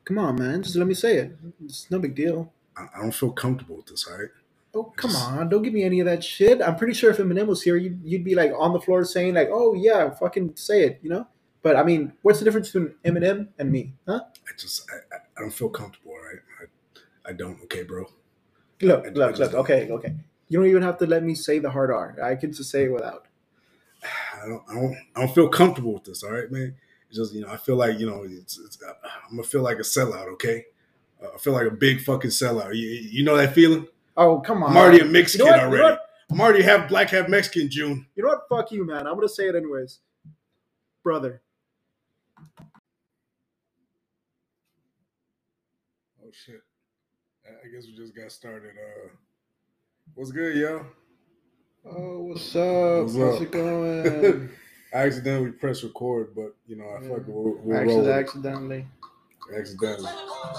Come on, man. Just let me say it. It's no big deal. I don't feel comfortable with this. All right. Oh, I come just on. Don't give me any of that shit. I'm pretty sure if Eminem was here, you'd be like on the floor saying, like, oh, yeah, fucking say it, you know? But I mean, what's the difference between Eminem and me, huh? I don't feel comfortable. All right. I don't. Okay, bro. Look, I look, just look. don't. Okay, okay. You don't even have to let me say the hard R. I can just say it without. I don't feel comfortable with this. All right, man. It's just I feel like I'm gonna feel like a sellout. Okay, I feel like a big fucking sellout. You know that feeling? Oh, come I'm already a on. mixed You know kid what? You know already. what? I'm already half black, half Mexican. June. You know what? Fuck you, man. I'm gonna say it anyways, brother. Oh shit. I guess we just got started. What's good, yo? Oh, what's up? What's How's up? it going? I accidentally pressed record, but I Yeah. fucking we'll roll with it. Accidentally. Accidentally.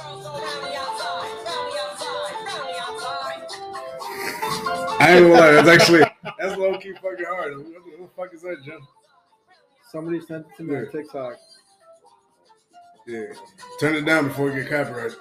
I ain't gonna lie, that's low key fucking hard. What the fuck is that, Jim? Somebody sent it to me on TikTok. Yeah. Turn it down before we get copyrighted.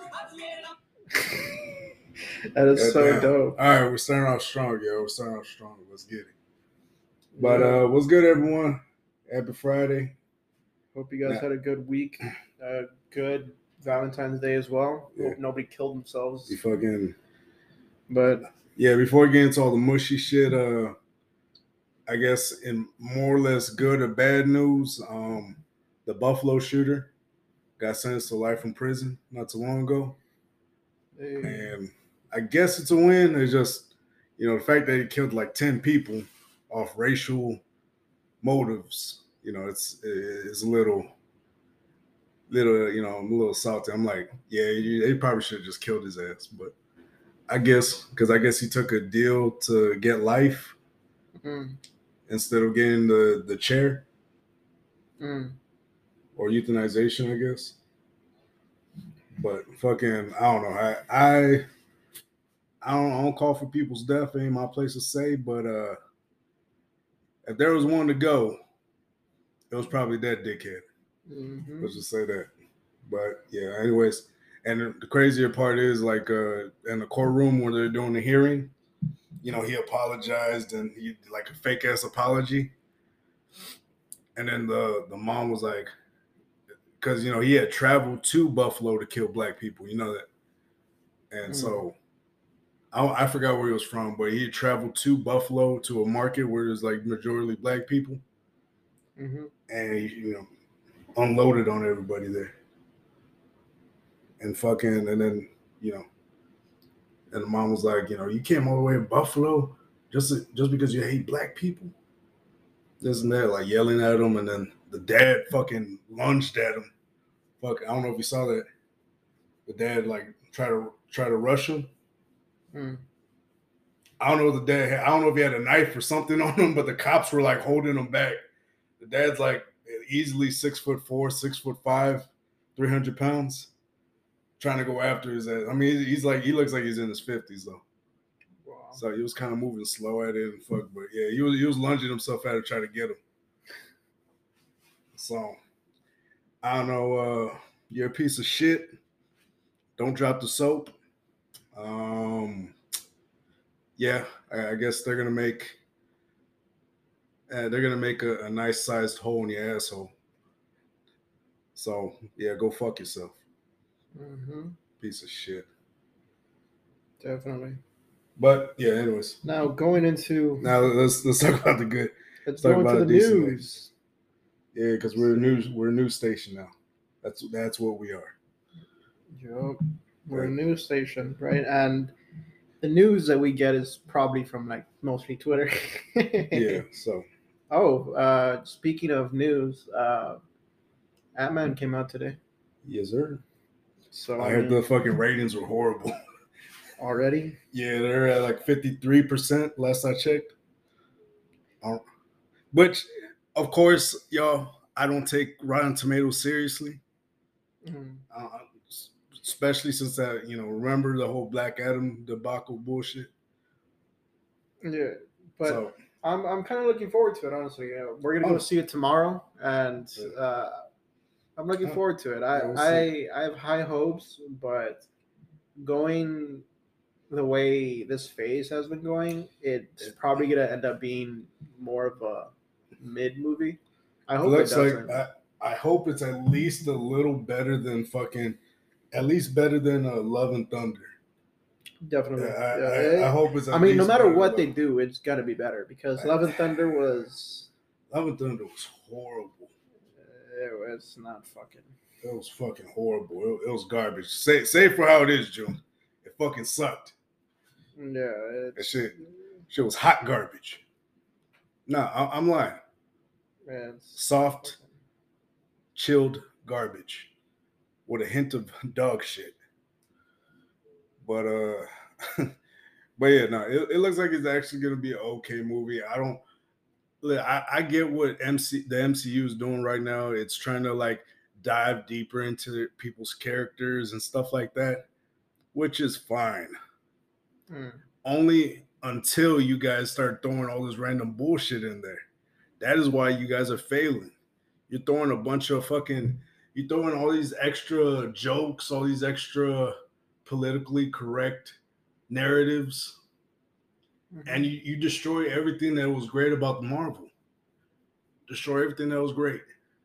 That is so Damn. dope. All right, we're starting off strong, yo. We're starting off strong. Let's get it. But Yeah. what's good, everyone? Happy Friday. Hope you guys had a good week. Good Valentine's Day as well. Yeah. Hope nobody killed themselves. You fucking. But yeah, before we get into all the mushy shit, I guess in more or less good or bad news, the Buffalo shooter got sentenced to life in prison not too long ago. And I guess it's a win. It's just, the fact that he killed like 10 people off racial motives, it's a little, I'm a little salty. I'm like, yeah, they probably should have just killed his ass. But I guess he took a deal to get life instead of getting the chair or euthanization, I guess. But fucking, I don't know. I don't call for people's death. It ain't my place to say, but if there was one to go, it was probably that dickhead. Mm-hmm. Let's just say that. But yeah, anyways, and the crazier part is like in the courtroom where they're doing the hearing, he apologized and he like a fake ass apology, and then the mom was like, because he had traveled to Buffalo to kill black people, you know that, and so I forgot where he was from, but he had traveled to Buffalo to a market where there's like majority black people, and he unloaded on everybody there, and fucking, and then and the mom was like, you came all the way to Buffalo just because you hate black people, this and that, like yelling at him, and then the dad fucking lunged at him. Fuck, I don't know if you saw that. The dad like try to rush him. I don't know if the dad I don't know if he had a knife or something on him, but the cops were like holding him back. The dad's like easily 6'4", 6'5", 300 pounds, trying to go after his ass. I mean, he looks like he's in his 50s though. Wow. So he was kind of moving slow at it and fuck, but yeah, he was lunging himself at it, trying to get him. So I don't know. You're a piece of shit. Don't drop the soap. Yeah, I guess they're gonna make a nice sized hole in your asshole. So yeah, go fuck yourself. Piece of shit. Definitely. But yeah, anyways. Now let's talk about the good. Let's talk about the news. Yeah, because we're a news station now. That's what we are. Yep. We're a news station, right? And the news that we get is probably from like mostly Twitter. Yeah. So. Oh, speaking of news, Ant-Man came out today. Yes, sir. So I heard the fucking ratings were horrible. Already? Yeah, they're at like 53% last I checked. Which, of course, y'all, I don't take Rotten Tomatoes seriously. Especially since that, remember the whole Black Adam debacle bullshit. Yeah, but so, I'm kind of looking forward to it, honestly. We're gonna go see it tomorrow, and I'm looking forward to it. Yeah, we'll see. I have high hopes, but going the way this phase has been going, it's probably gonna end up being more of a mid movie. I It hope it looks like doesn't. I hope it's at least a little better than at least better than Love and Thunder. Definitely. I hope it's. I At mean, no least matter better what they than do, it's gotta be better because Love and Thunder was. Love and Thunder was horrible. It was not fucking. It was fucking horrible. It was garbage. Say for how it is, June. It fucking sucked. Yeah. That shit was hot garbage. Nah, I'm lying. Soft, chilled garbage with a hint of dog shit. But but yeah, no, it looks like it's actually gonna be an okay movie. I get what the MCU is doing right now. It's trying to like dive deeper into people's characters and stuff like that, which is fine. Only until you guys start throwing all this random bullshit in there. That is why you guys are failing. You're throwing you're throwing all these extra jokes, all these extra politically correct narratives, and you destroy everything that was great about the Marvel. Destroy everything that was great.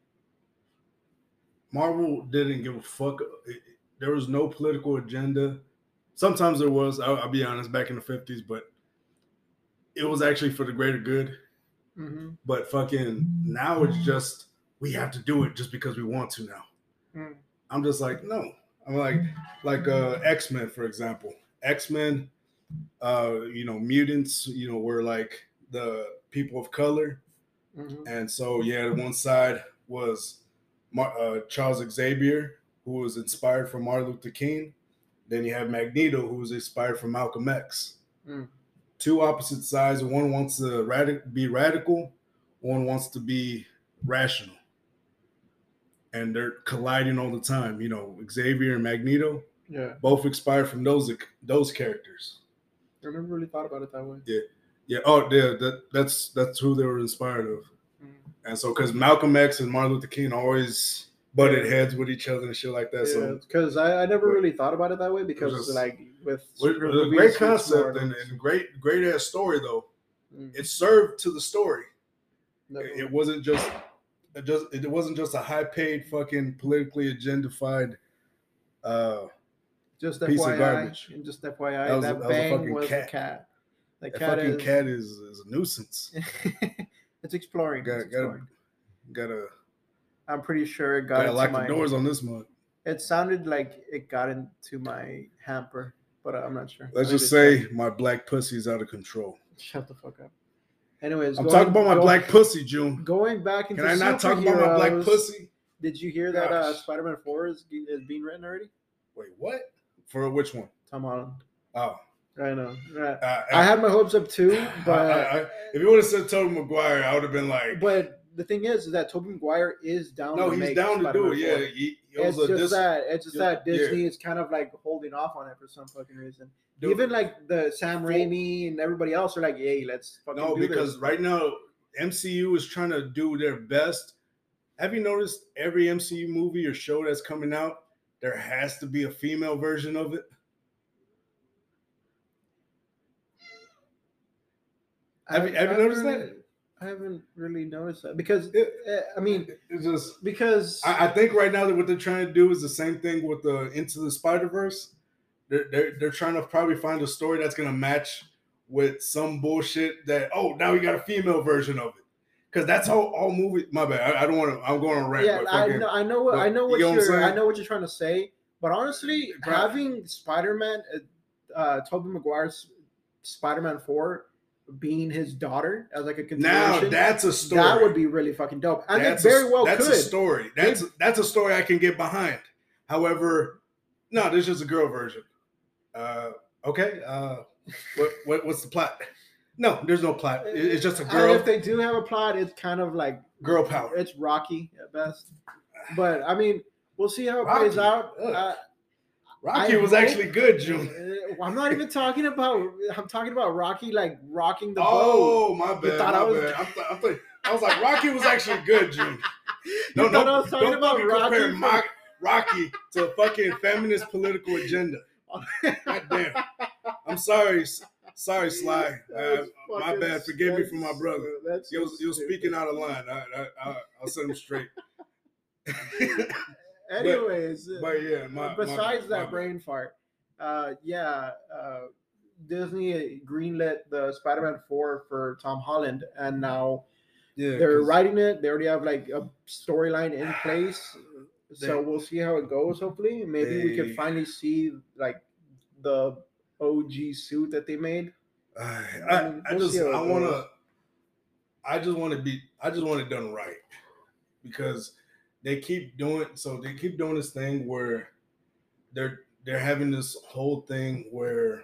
Marvel didn't give a fuck. There was no political agenda. Sometimes there was, I'll be honest, back in the 50s, but it was actually for the greater good. But fucking now it's just, we have to do it just because we want to now. I'm just like, no. I'm like X-Men, for example. X-Men, mutants, were like the people of color. And so, yeah, one side was Charles Xavier, who was inspired from Martin Luther King. Then you have Magneto, who was inspired from Malcolm X. Two opposite sides. One wants to be radical. One wants to be rational. And they're colliding all the time. Xavier and Magneto, both inspired from those characters. I never really thought about it that way. Yeah. Oh, yeah. That's who they were inspired of. And so, because Malcolm X and Martin Luther King always butted heads with each other and shit like that. Yeah, because I never really thought about it that way because with a great concept and great ass story though. It served to the story. It wasn't just a high paid fucking politically agendified just piece FYI, of garbage. And just FYI, that Bang was a cat. That fucking cat is a nuisance. It's exploring. Gotta. I'm pretty sure it got. Gotta lock the doors on this one. It sounded like it got into my hamper, but I'm not sure. Let's just say my black pussy is out of control. Shut the fuck up. Anyways, I'm talking about my black pussy, June. Going back into can I not talk about my black pussy? Did you hear that Spider-Man 4 is being written already? Wait, what? For which one? Tom Holland. Oh. I know. I had my hopes up too, but if you would have said Tobey Maguire, I would have been like. But the thing is that Tobey Maguire is down. No, to he's make down to Spider-Man do it. 4. Yeah, it's just that Disney is kind of like holding off on it for some fucking reason. Dude, even like the Sam Raimi and everybody else are like, "Hey, let's fucking do because this." Right now MCU is trying to do their best. Have you noticed every MCU movie or show that's coming out, there has to be a female version of it? Have you noticed that? I haven't really noticed that because it's just because I think right now that what they're trying to do is the same thing with the Into the Spider-Verse. They're trying to probably find a story that's gonna match with some bullshit that now we got a female version of it, because that's how all movies. My bad. I don't want to. I'm going on rant. Yeah, I know what you're trying to say. But honestly, having Spider-Man, Tobey Maguire's Spider-Man 4 being his daughter as like a continuation. Now that's a story. That would be really fucking dope. And it very well that's could. That's a story. That's a story I can get behind. However, no, there's just a girl version. Okay. What's the plot? No, there's no plot. It's just a girl. And if they do have a plot, it's kind of like girl power. It's Rocky at best. But I mean, we'll see how it plays out. Rocky was actually good, June. I'm not even talking about. I'm talking about Rocky like rocking the boat. Oh, my bad. I was like, Rocky was actually good, June. You thought I was talking about Rocky? Rocky to a fucking feminist political agenda. God damn. I'm sorry. Sorry, Sly. My bad. Forgive me for my brother. You're speaking out of line. I'll set him straight. Anyways, but yeah. Besides that brain fart, Disney greenlit the Spider-Man 4 for Tom Holland, and now they're writing it. They already have like a storyline in place, so we'll see how it goes. Hopefully, maybe we could finally see like the OG suit that they made. I just want it done right, because they keep doing this thing where they're having this whole thing where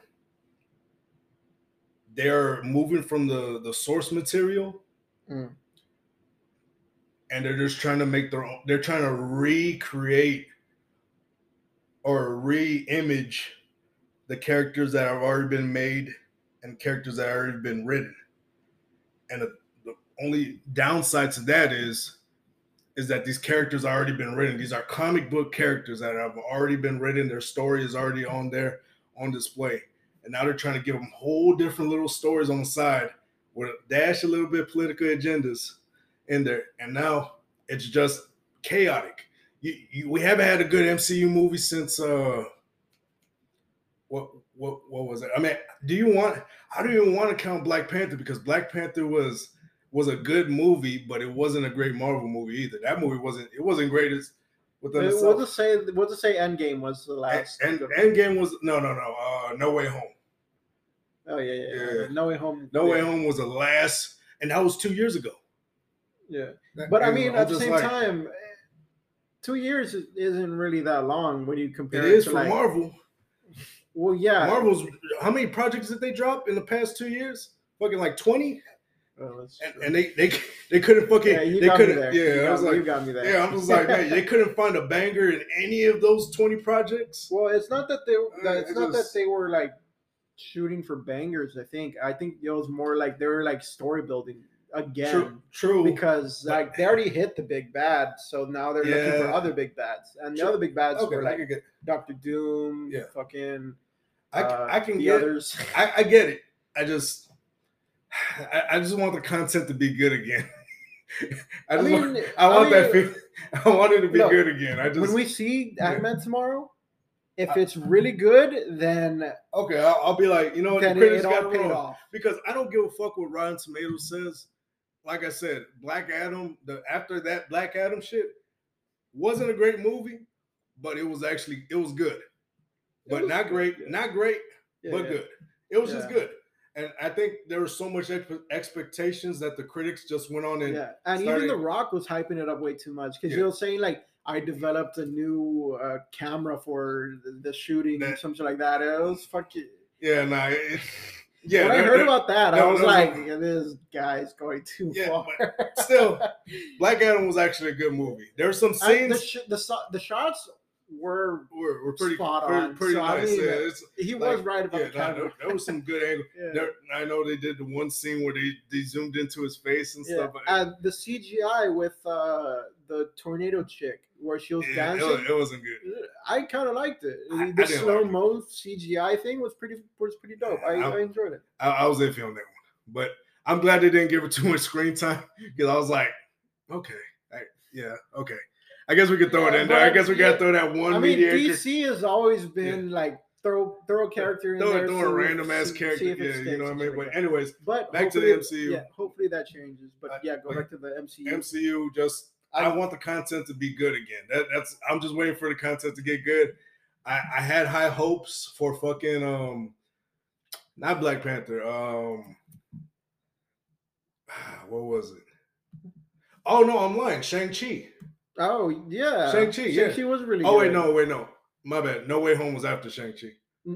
they're moving from the source material, and they're just trying to make their own. They're trying to recreate or re-image the characters that have already been made and characters that have already been written. And the only downside to that is that these characters have already been written. These are comic book characters that have already been written. Their story is already on there, on display. And now they're trying to give them whole different little stories on the side with a dash a little bit of political agendas in there. And now it's just chaotic. We haven't had a good MCU movie since what was it? I mean, I don't even want to count Black Panther, because Black Panther was a good movie, but it wasn't a great Marvel movie either. That movie wasn't great as within itself. We'll just say Endgame was the last. Endgame was no No Way Home. Oh yeah. No Way Home. No Way Home was the last, and that was 2 years ago. Yeah, but I mean, at the same time, 2 years isn't really that long when you compare it is to for like, Marvel. Well, yeah. Marvel's, how many projects did they drop in the past 2 years? Fucking like 20. Oh, and they couldn't fucking. Yeah, you they got couldn't. Me there. Yeah, I was like, you got me there. Yeah, I was like, man, they couldn't find a banger in any of those 20 projects. Well, it's not that that they were like shooting for bangers. I think it was more like they were like story building again. True. Because like they already hit the big bad, so now they're looking for other big bads, and the other big bads were like Dr. Doom, fucking. I can the get others. I get it. I just want the content to be good again. I want it to be good again. When we see Ant-Man tomorrow, if it's really good, then okay, I'll be like, you know what, the critics got paid off, because I don't give a fuck what Rotten Tomatoes says. Like I said, Black Adam, after that Black Adam shit wasn't a great movie, but it was good. But not great, but good. It was just good. And I think there was so much expectations that the critics just went on and even The Rock was hyping it up way too much, because he was saying like, I developed a new camera for the shooting or something like that. It was fucking when I heard about that, I was like, this guy's going too far. But still, Black Adam was actually a good movie. There were some scenes. The shots were pretty spot on. Pretty nice. I mean, he was right about the camera. There was some good angle. I know they did the one scene where they zoomed into his face and stuff. And the CGI with the tornado chick where she was dancing, it wasn't good. I kind of liked it. The slow mo CGI thing was pretty dope. I enjoyed it. I was iffy on that one, but I'm glad they didn't give her too much screen time, because I was like, okay. I guess we could throw it in there. I guess we got to throw that one. I mean, DC has always been like throw a character in there. Throw a random ass character. You know what I mean? But anyways, back to the MCU. Yeah, hopefully that changes. But go back to the MCU. MCU, I want the content to be good again. I'm just waiting for the content to get good. I had high hopes for fucking not Black Panther. What was it? Oh no, I'm lying. Shang-Chi. Oh yeah, Shang-Chi. Shang-Chi was really good. Oh wait, no. My bad. No Way Home was after Shang-Chi.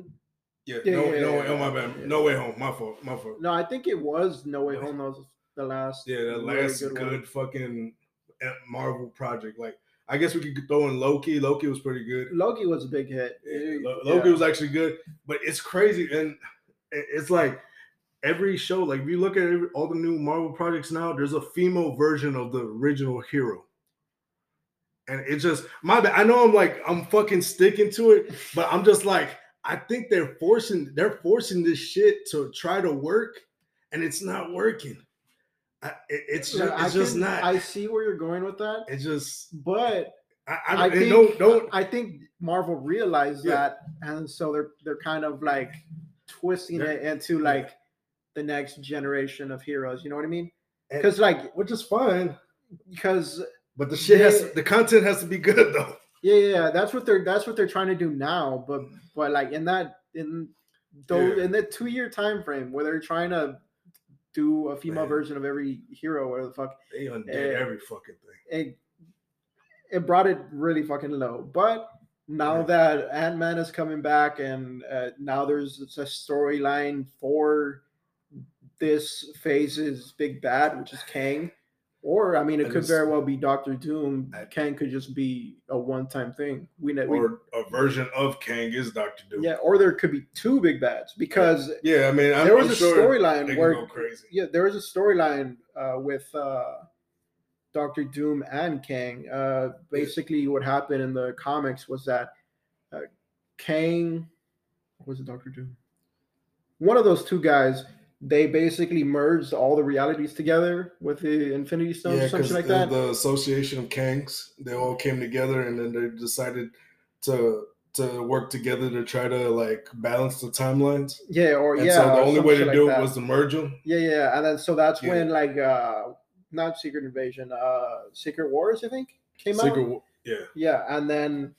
My bad. Yeah. No Way Home. My fault. No, I think it was No Way Home. That was the last. Yeah, the last good fucking Marvel project. Like, I guess we could throw in Loki. Loki was pretty good. Loki was a big hit. Loki was actually good, but it's crazy, and it's like every show. Like, if you look at all the new Marvel projects now, there's a female version of the original hero. And it's just my bad. I know I'm fucking sticking to it, but I'm just like, I think they're forcing this shit to try to work, and it's not working. It's just not. I see where you're going with that. It's just, but I think don't. I think Marvel realized that, and so they're kind of like twisting it into like the next generation of heroes. You know what I mean? Because like, which is fine. Because but the shit the content has to be good though. Yeah, that's what they're trying to do now. But like in the 2-year time frame where they're trying to do a female version of every hero, whatever the fuck, they undid every fucking thing. It brought it really fucking low. But now that Ant-Man is coming back, and now there's a storyline for this phase's big bad, which is Kang. Or I mean, it could very well be Doctor Doom. Kang could just be a one-time thing. Or a version of Kang is Doctor Doom. Yeah, or there could be two big bads because I mean, there was a storyline where go crazy. There was a storyline with Doctor Doom and Kang. Basically, what happened in the comics was that Kang, was it Doctor Doom? One of those two guys. They basically merged all the realities together with the Infinity Stones or something like that. The Association of Kangs, they all came together, and then they decided to work together to try to like balance the timelines. Yeah, so the only way to do it was to merge them. Yeah, and then so that's when like not Secret Invasion, Secret Wars, I think came out. Yeah, and then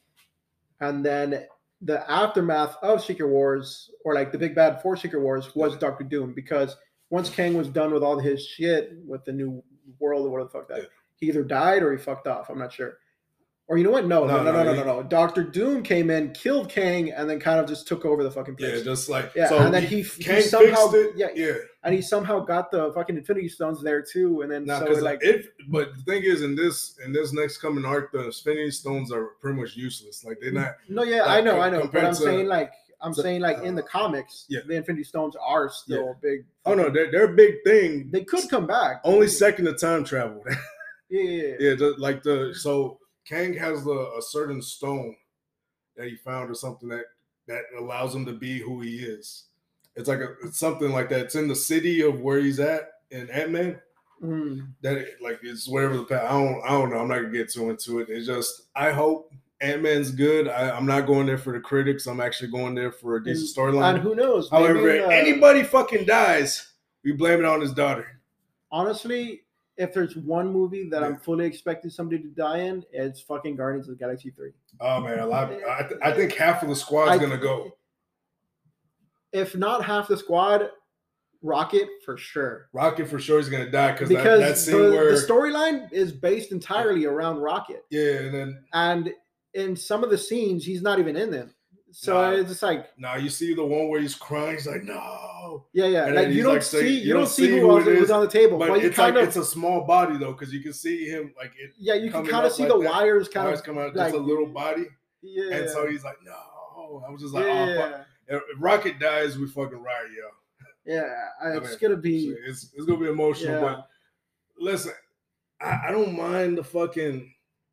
the aftermath of Secret Wars, or like the big bad for Secret Wars, was Doctor Doom, because once Kang was done with all his shit with the new world or whatever the fuck that, he either died or he fucked off. I'm not sure. Or you know what? No. Doctor Doom came in, killed Kang, and then kind of just took over the fucking place. Yeah, just like so and then he somehow and he somehow got the fucking Infinity Stones there too, and then but the thing is, in this next coming arc, the Infinity Stones are pretty much useless. Like they're not. No, yeah, like, I know, but I'm saying in the comics, the Infinity Stones are still big. Oh no, they're a big thing. They could come back. Only second to time travel. Yeah. So Kang has a certain stone that he found, or something that allows him to be who he is. It's like it's something like that. It's in the city of where he's at in Ant-Man. That it's wherever the path. I don't know. I'm not gonna get too into it. It's just I hope Ant-Man's good. I'm not going there for the critics. I'm actually going there for a decent storyline. And who knows? However, anybody fucking dies, we blame it on his daughter. Honestly, if there's one movie that I'm fully expecting somebody to die in, it's fucking Guardians of the Galaxy 3. Oh man, I think half of the squad's gonna go. If not half the squad, Rocket for sure. Rocket for sure is gonna die because that scene where the storyline is based entirely around Rocket. Yeah, and in some of the scenes, he's not even in them. So it's just like you see the one where he's crying. He's like, no. Yeah. Like you don't see who else was on the table, but it's it's a small body though, because you can see him like it. Yeah, you can kind of see the wires come out. Just a little body. Yeah. And so he's like, no. I was just like, oh fuck. If Rocket dies, we fucking riot, yo. Yeah, it's gonna be. It's gonna be emotional, but listen, I don't mind the fucking.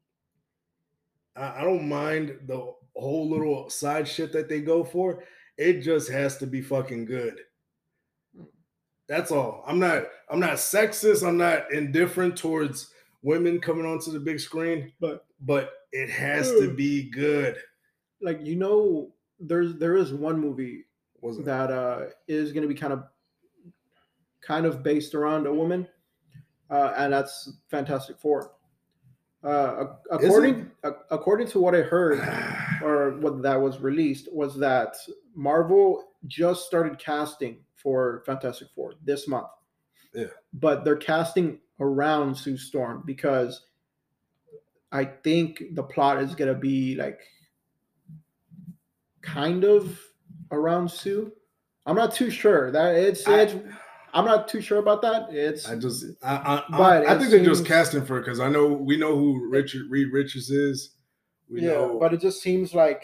I don't mind the whole little side shit that they go for. It just has to be fucking good. That's all. I'm not sexist. I'm not indifferent towards women coming onto the big screen, but it has to be good. Like, there is one movie that is going to be kind of based around a woman, and that's Fantastic Four. According to what I heard, or what that was released, was that Marvel just started casting for Fantastic Four this month. Yeah, but they're casting around Sue Storm because I think the plot is gonna be like kind of around Sue. I'm not too sure that I'm not too sure about that. I think they're just casting for it because we know who Reed Richards is. We know, but it just seems like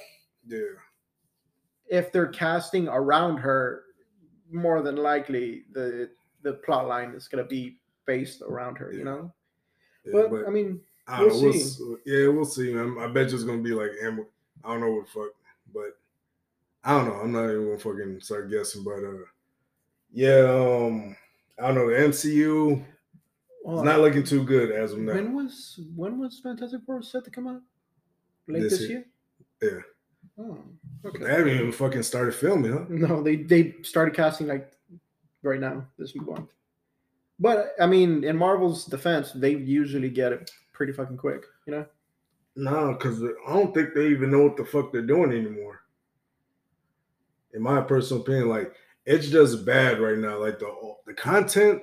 if they're casting around her, more than likely the plot line is going to be based around her. You know, but I mean, I don't know. We'll see, man. I bet you it's gonna be like I don't know what the fuck, but I don't know. I'm not even gonna fucking start guessing, but yeah, I don't know. The MCU is not looking too good as of now. When was Fantastic Four set to come out? Late this year? Yeah. Oh, okay. They haven't even fucking started filming, huh? No, they started casting like right now this month. But I mean, in Marvel's defense, they usually get it pretty fucking quick, you know? No, because I don't think they even know what the fuck they're doing anymore. In my personal opinion, like it's just bad right now. Like the content.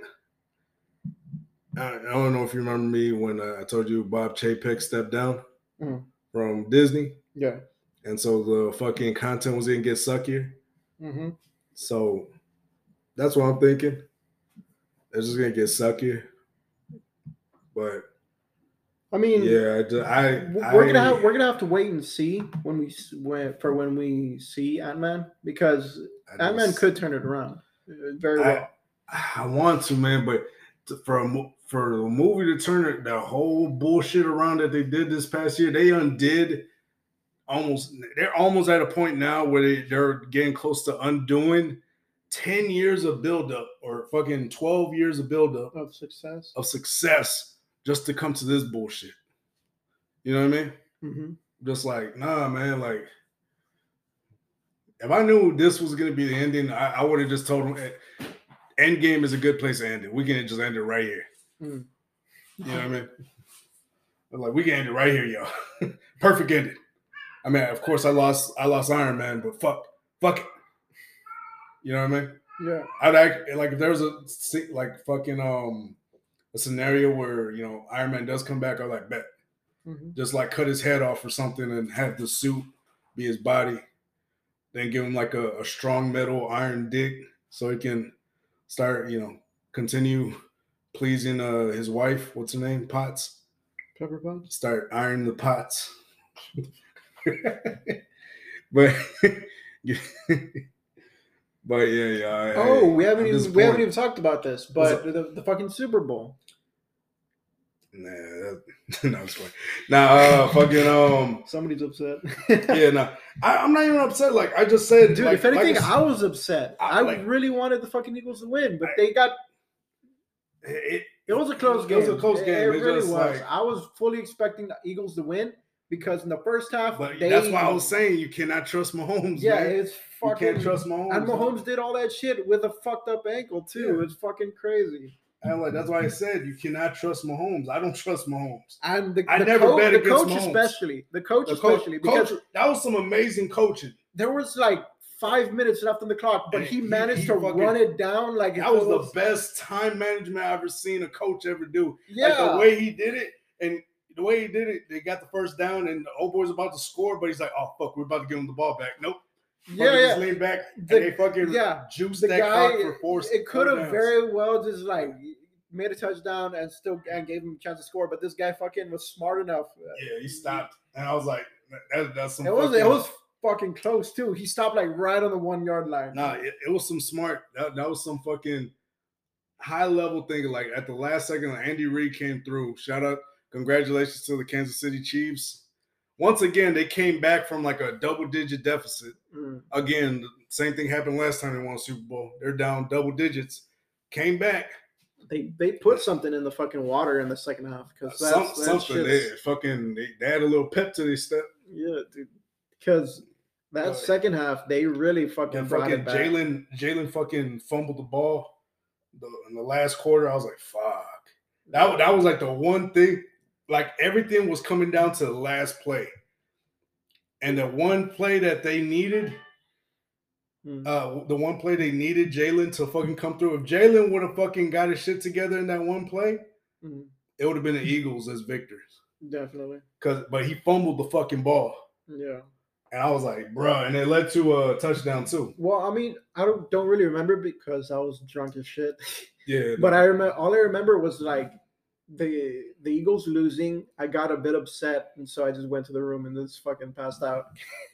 I don't know if you remember me when I told you Bob Chapek stepped down from Disney. Yeah. And so the fucking content was gonna get suckier. Mm-hmm. So that's what I'm thinking. It's just gonna get suckier. But I mean, yeah, we're gonna have to wait and see when we see Ant-Man, because Ant-Man could turn it around very well. I want to, man, but for the movie to turn the whole bullshit around that they did this past year, they undid. They're almost at a point now where they're getting close to undoing 10 years of buildup or fucking 12 years of buildup of success just to come to this bullshit. You know what I mean? Mm-hmm. Just like, nah, man, like if I knew this was going to be the ending, I would have just told them Endgame is a good place to end it. We can just end it right here. Mm. You know what I mean? I'm like, we can end it right here, yo. Perfect ending. I mean, of course, I lost Iron Man, but fuck it. You know what I mean? Yeah. I'd like if there was a scenario where, you know, Iron Man does come back, I'd like bet. Mm-hmm. Just like cut his head off or something and have the suit be his body. Then give him like a strong metal iron dick so he can start, you know, continue pleasing his wife. What's her name? Potts. Pepper Potts. Start ironing the pots. But yeah. We haven't even talked about this, but the fucking Super Bowl. Nah, it's funny. Nah, fucking somebody's upset. Yeah, nah. I'm not even upset. Like I just said, dude. Like, if anything, I was upset. I really wanted the fucking Eagles to win, but they got. It was a close game. It was a close game. It really was. Like, I was fully expecting the Eagles to win because in the first half, that's why I was saying you cannot trust Mahomes. Yeah, man. it's fucking. You can't trust Mahomes. And Mahomes did all that shit with a fucked up ankle too. Yeah. It's fucking crazy. And like that's why I said you cannot trust Mahomes. I don't trust Mahomes. And I never bet against coach Mahomes. The coach especially. Because that was some amazing coaching. There was like 5 minutes left on the clock, but he managed to run it down like that was the best time management I've ever seen a coach ever do. Yeah, like the way he did it, they got the first down, and the old boy's about to score, but he's like, "Oh fuck, we're about to give him the ball back." Nope. Just lean back and they fucking juiced that clock for 4 seconds. It could have very well just like made a touchdown and gave him a chance to score, but this guy fucking was smart enough. Yeah, he stopped, and I was like, "That's some." It was fucking close too. He stopped like right on the 1 yard line. Nah, it was some smart. That was some fucking high level thinking. Like at the last second, Andy Reid came through. Shout out, congratulations to the Kansas City Chiefs. Once again, they came back from like a double-digit deficit. Again, the same thing happened last time they won Super Bowl. They're down double digits. Came back. They put something in the fucking water in the second half because something. They had a little pep to their step. Yeah, dude. Because that second half, they really fucking brought it back. Jalen fucking fumbled the ball in the last quarter. I was like, fuck. That was like the one thing. Like everything was coming down to the last play. And the one play that they needed, Jalen to fucking come through. If Jalen would have fucking got his shit together in that one play, it would have been the Eagles as victors. Definitely. But he fumbled the fucking ball. Yeah. And I was like, bro, and it led to a touchdown too. Well, I mean, I don't really remember because I was drunk as shit. Yeah. But all I remember was like the Eagles losing. I got a bit upset, and so I just went to the room and just fucking passed out.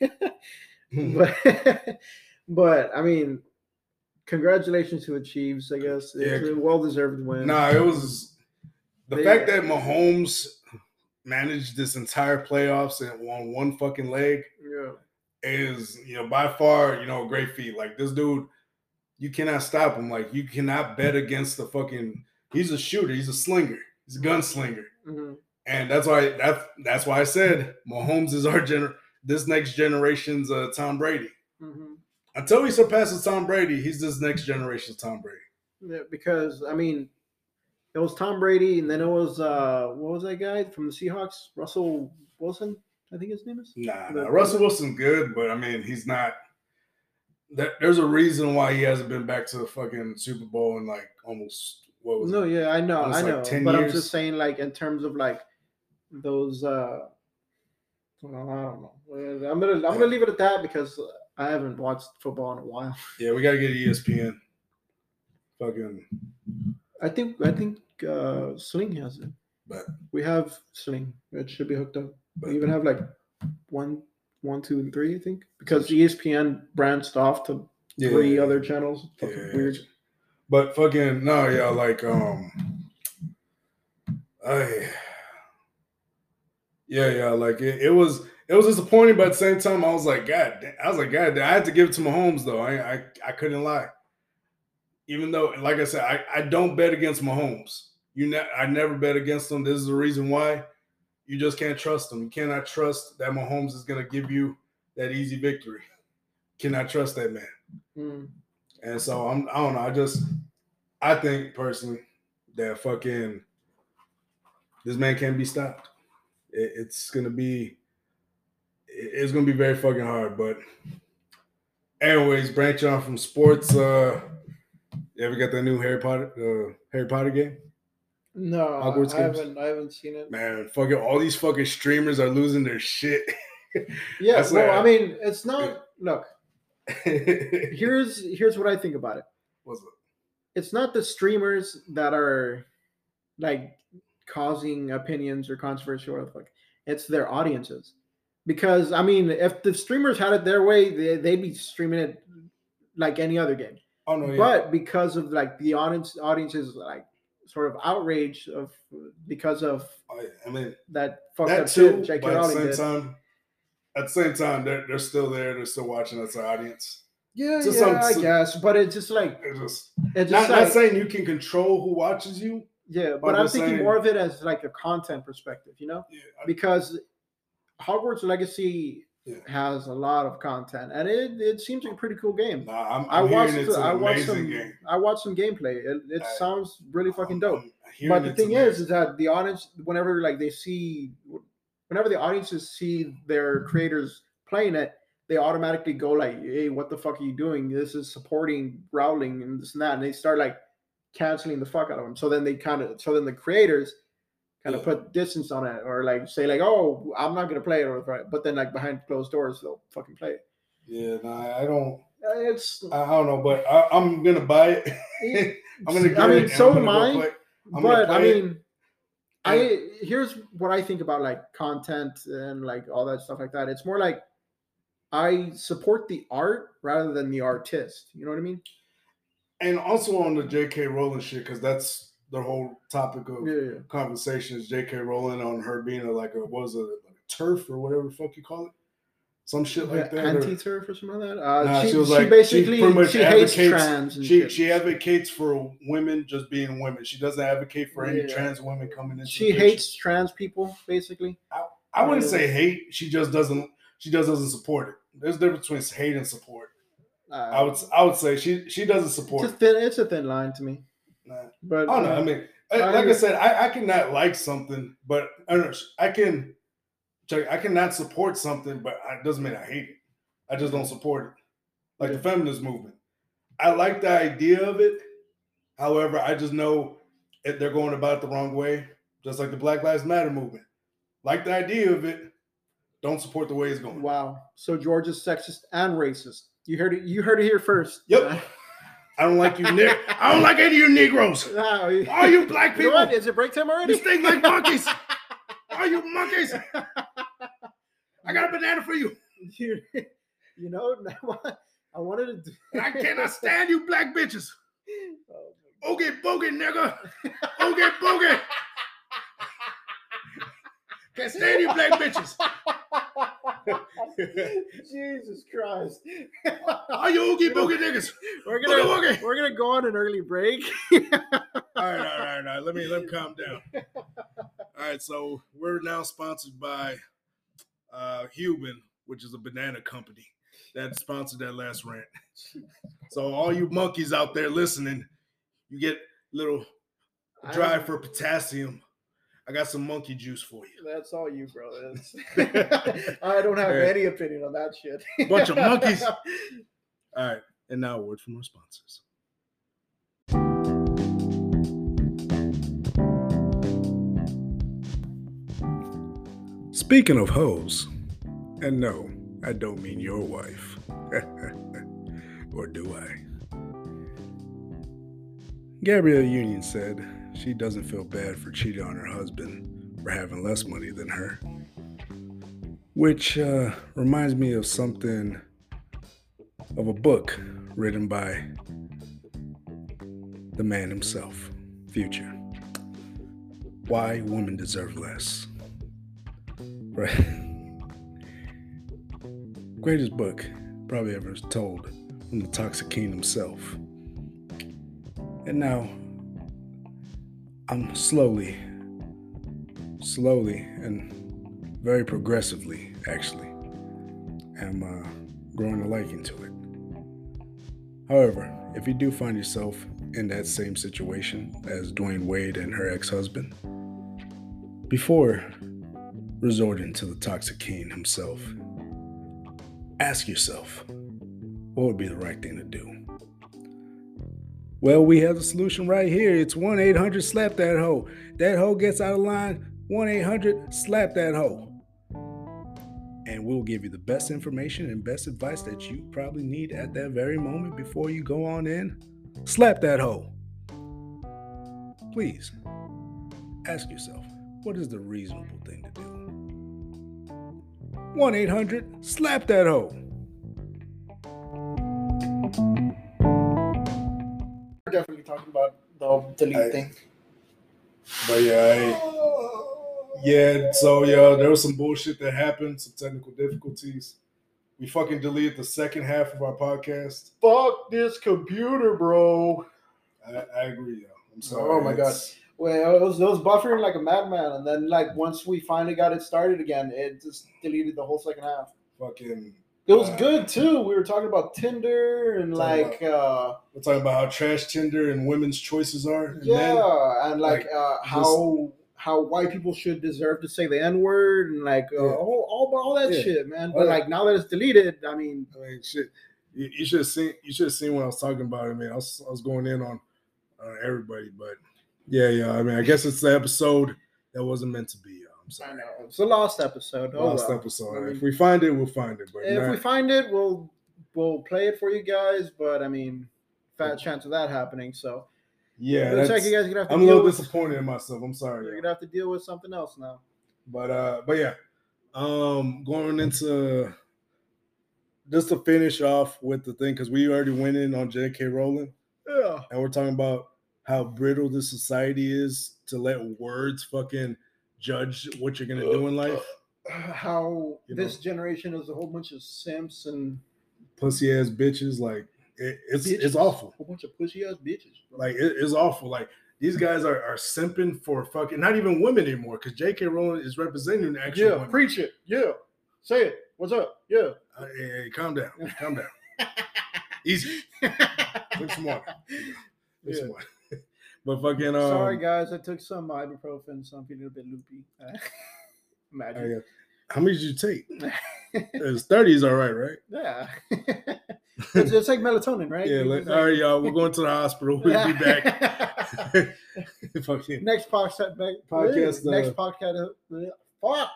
But I mean, congratulations to the Chiefs. I guess it's a well-deserved win. Nah, it was the fact that Mahomes managed this entire playoffs and on one fucking leg is, by far, a great feat. Like, this dude, you cannot stop him. Like, you cannot bet against the fucking. He's a shooter. He's a slinger. He's a gunslinger. Mm-hmm. And that's why I said Mahomes is this next generation's Tom Brady. Mm-hmm. Until he surpasses Tom Brady, he's this next generation's Tom Brady. Yeah, because I mean, it was Tom Brady, and then it was what was that guy from the Seahawks? Russell Wilson, I think his name is. Russell Wilson's good, but I mean, he's not. There's a reason why he hasn't been back to the fucking Super Bowl in like almost what was it? No, yeah, I know, like 10 but years. I'm just saying, like in terms of like those. I don't know. I'm gonna leave it at that because I haven't watched football in a while. Yeah, we gotta get ESPN. Fucking. I think Sling has it. But we have Sling. It should be hooked up. We even have like 1, 2, and 3, I think, because ESPN branched off to 3 other channels. Fucking weird. But fucking no, yeah, like like it was disappointing, but at the same time, I was like, God, I had to give it to Mahomes though. I couldn't lie. Even though, like I said, I don't bet against Mahomes. I never bet against him. This is the reason why. You just can't trust him. You cannot trust that Mahomes is going to give you that easy victory. Cannot trust that man. Mm. And so I don't know. I think personally that fucking this man can't be stopped. It's going to be very fucking hard. But anyways, branch on from sports. You ever got that new Harry Potter game? No, I haven't seen it. Man, fucking all these fucking streamers are losing their shit. Yeah, I mean, it's not. Look, here's what I think about it. What's it? It's not the streamers that are like causing opinions or controversy or whatever. It's their audiences. Because I mean, if the streamers had it their way, they'd be streaming it like any other game. Oh no! Yeah. But because of like the audiences like. Sort of outrage because of that fucked up shit J.K. Rowling did. At the same time, they're still there. They're still watching as an audience. Yeah, I guess. But it's just like it's not saying you can control who watches you. Yeah, but I'm thinking more of it as like a content perspective, Yeah, because Hogwarts Legacy has a lot of content, and it seems like a pretty cool game. I watched some gameplay. It sounds really fucking dope. But the thing is that the audience, whenever the audiences see their creators playing it, they automatically go like, "Hey, what the fuck are you doing? This is supporting Rowling and this and that," and they start like canceling the fuck out of them. So then the creators kind of put distance on it, or like say like, "Oh, I'm not gonna play it," or but then like behind closed doors they'll fucking play it. Yeah, no, I don't. I don't know, but I'm gonna buy it. I'm gonna. I mean, so am I. But I mean, here's what I think about like content and like all that stuff like that. It's more like I support the art rather than the artist. You know what I mean? And also on the J.K. Rowling shit, because that's the whole topic of conversation is J.K. Rowling on her being like a turf or whatever the fuck you call it, some shit like that, anti-turf or something like that. She hates trans. And she advocates for women just being women. She doesn't advocate for any trans women coming in. She hates trans people, basically. I wouldn't say hate. She just doesn't. She just doesn't support it. There's a difference between hate and support. I would say she doesn't support. It's a thin line to me. Nah. But I don't know. I mean, like I said, I cannot like something, but I cannot support something, but it doesn't mean I hate it. I just don't support it. Like the feminist movement, I like the idea of it. However, I just know if they're going about it the wrong way, just like the Black Lives Matter movement. Like the idea of it, don't support the way it's going. Wow. So George is sexist and racist. You heard it here first. Yep. I don't like you, Nick. I don't like any of you Negroes. All you black people. You know what? Is it break time already? You stink like monkeys. All you monkeys. I got a banana for you. You know, I wanted to do. I cannot stand you black bitches. Oogie boogie, nigga. Oogie boogie. Can't stand you black bitches. Jesus Christ. Are you oogie boogie niggas? We're gonna go on an early break. All right. Let me calm down. All right, so we're now sponsored by Human, which is a banana company that sponsored that last rant. So all you monkeys out there listening, you get little drive for potassium. I got some monkey juice for you. That's all you, bro. I don't have any opinion on that shit. Bunch of monkeys. All right, and now a word from our sponsors. Speaking of hoes, and no, I don't mean your wife. Or do I? Gabrielle Union said she doesn't feel bad for cheating on her husband for having less money than her. Which reminds me of something, of a book written by the man himself, Future. Why Women Deserve Less. Right? Greatest book probably ever told from the Toxic King himself. And now I'm slowly and very progressively, actually, am growing a liking to it. However, if you do find yourself in that same situation as Dwayne Wade and her ex-husband, before resorting to the Toxic King himself, ask yourself, what would be the right thing to do? Well, we have the solution right here. It's 1-800-SLAP-THAT-HOE. That hoe gets out of line, 1-800-SLAP-THAT-HOE. And we'll give you the best information and best advice that you probably need at that very moment before you go on in. Slap that hoe. Please, ask yourself, what is the reasonable thing to do? 1-800-SLAP-THAT-HOE. We're definitely talking about the delete thing. But so there was some bullshit that happened, some technical difficulties. We fucking deleted the second half of our podcast. Fuck this computer, bro. I agree, yo. I'm sorry. Oh my god. Well, it was buffering like a madman, and then like once we finally got it started again, it just deleted the whole second half. Fucking. It was good too. We were talking about Tinder and we're talking about how trash Tinder and women's choices are. And how white people should deserve to say the N-word and all that shit, man. But now that it's deleted, I mean shit. You should have seen what I was talking about. I mean, I was going in on everybody, but yeah. I mean, I guess it's the episode that wasn't meant to be. I'm sorry. I know it's a lost episode. Episode. I mean, if we find it, we'll find it. But if we find it, we'll play it for you guys. But I mean, fat chance of that happening. So yeah, looks like you guys are gonna have to. I'm a little disappointed in myself. I'm sorry. You're gonna have to deal with something else now. But yeah, going into just to finish off with the thing, because we already went in on J.K. Rowling. Yeah, and we're talking about how brittle this society is to let words fucking judge what you're gonna do in life. How this generation is a whole bunch of simps and pussy ass bitches. Like it's awful. A whole bunch of pussy ass bitches. Bro. Like it's awful. Like these guys are simping for fucking not even women anymore, because J.K. Rowling is representing the actual women. Preach it. Yeah, say it. What's up? Yeah. Hey, calm down. Calm down. Easy. Drink some water. Drink some water. But fucking sorry guys, I took some ibuprofen, so I'm feeling a bit loopy. Imagine. How many did you take? It's 30 is all right? Yeah. it's like melatonin, right? Yeah. All right, y'all. We're going to the hospital. We'll be back. Fucking next podcast. Next podcast. Fuck.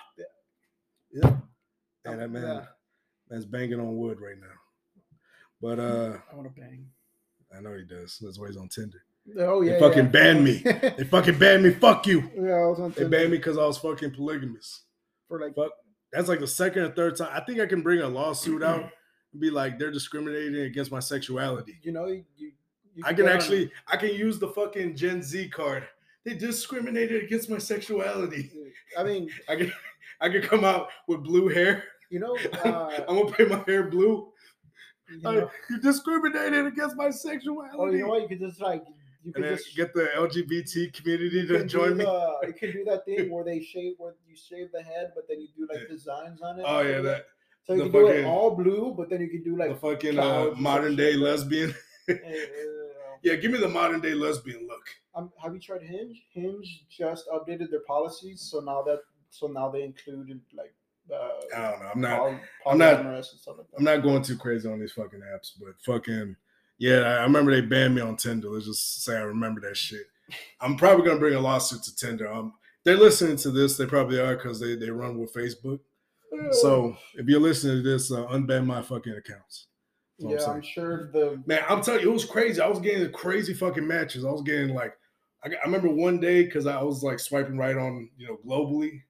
Yeah. And that man's banging on wood right now. But I want to bang. I know he does. That's why he's on Tinder. Oh yeah. They fucking banned me. They fucking banned me. Fuck you. Yeah, I was on Tinder. They banned me because I was fucking polygamous. For like fuck. That's like the second or third time. I think I can bring a lawsuit out and be like, they're discriminating against my sexuality. You know, I can use the fucking Gen Z card. They discriminated against my sexuality. I mean, I could come out with blue hair. You know, I'm gonna paint my hair blue. You discriminated against my sexuality. Oh, you know what? You could just get the LGBT community to join me. You can do that thing where you shave the head, but then you do like designs on it. Oh yeah, that. So you can do it all blue, but then you can do like the fucking modern day lesbian. Yeah, give me the modern day lesbian look. Have you tried Hinge? Hinge just updated their policies, so now they included like. I don't know. I'm not going too crazy on these fucking apps, but fucking yeah, I remember they banned me on Tinder. Let's just say I remember that shit. I'm probably gonna bring a lawsuit to Tinder. They're listening to this. They probably are because they run with Facebook. So if you're listening to this, unban my fucking accounts. Yeah, I'm sure man. I'm telling you, it was crazy. I was getting crazy fucking matches. I was getting like, I remember one day because I was like swiping right on globally.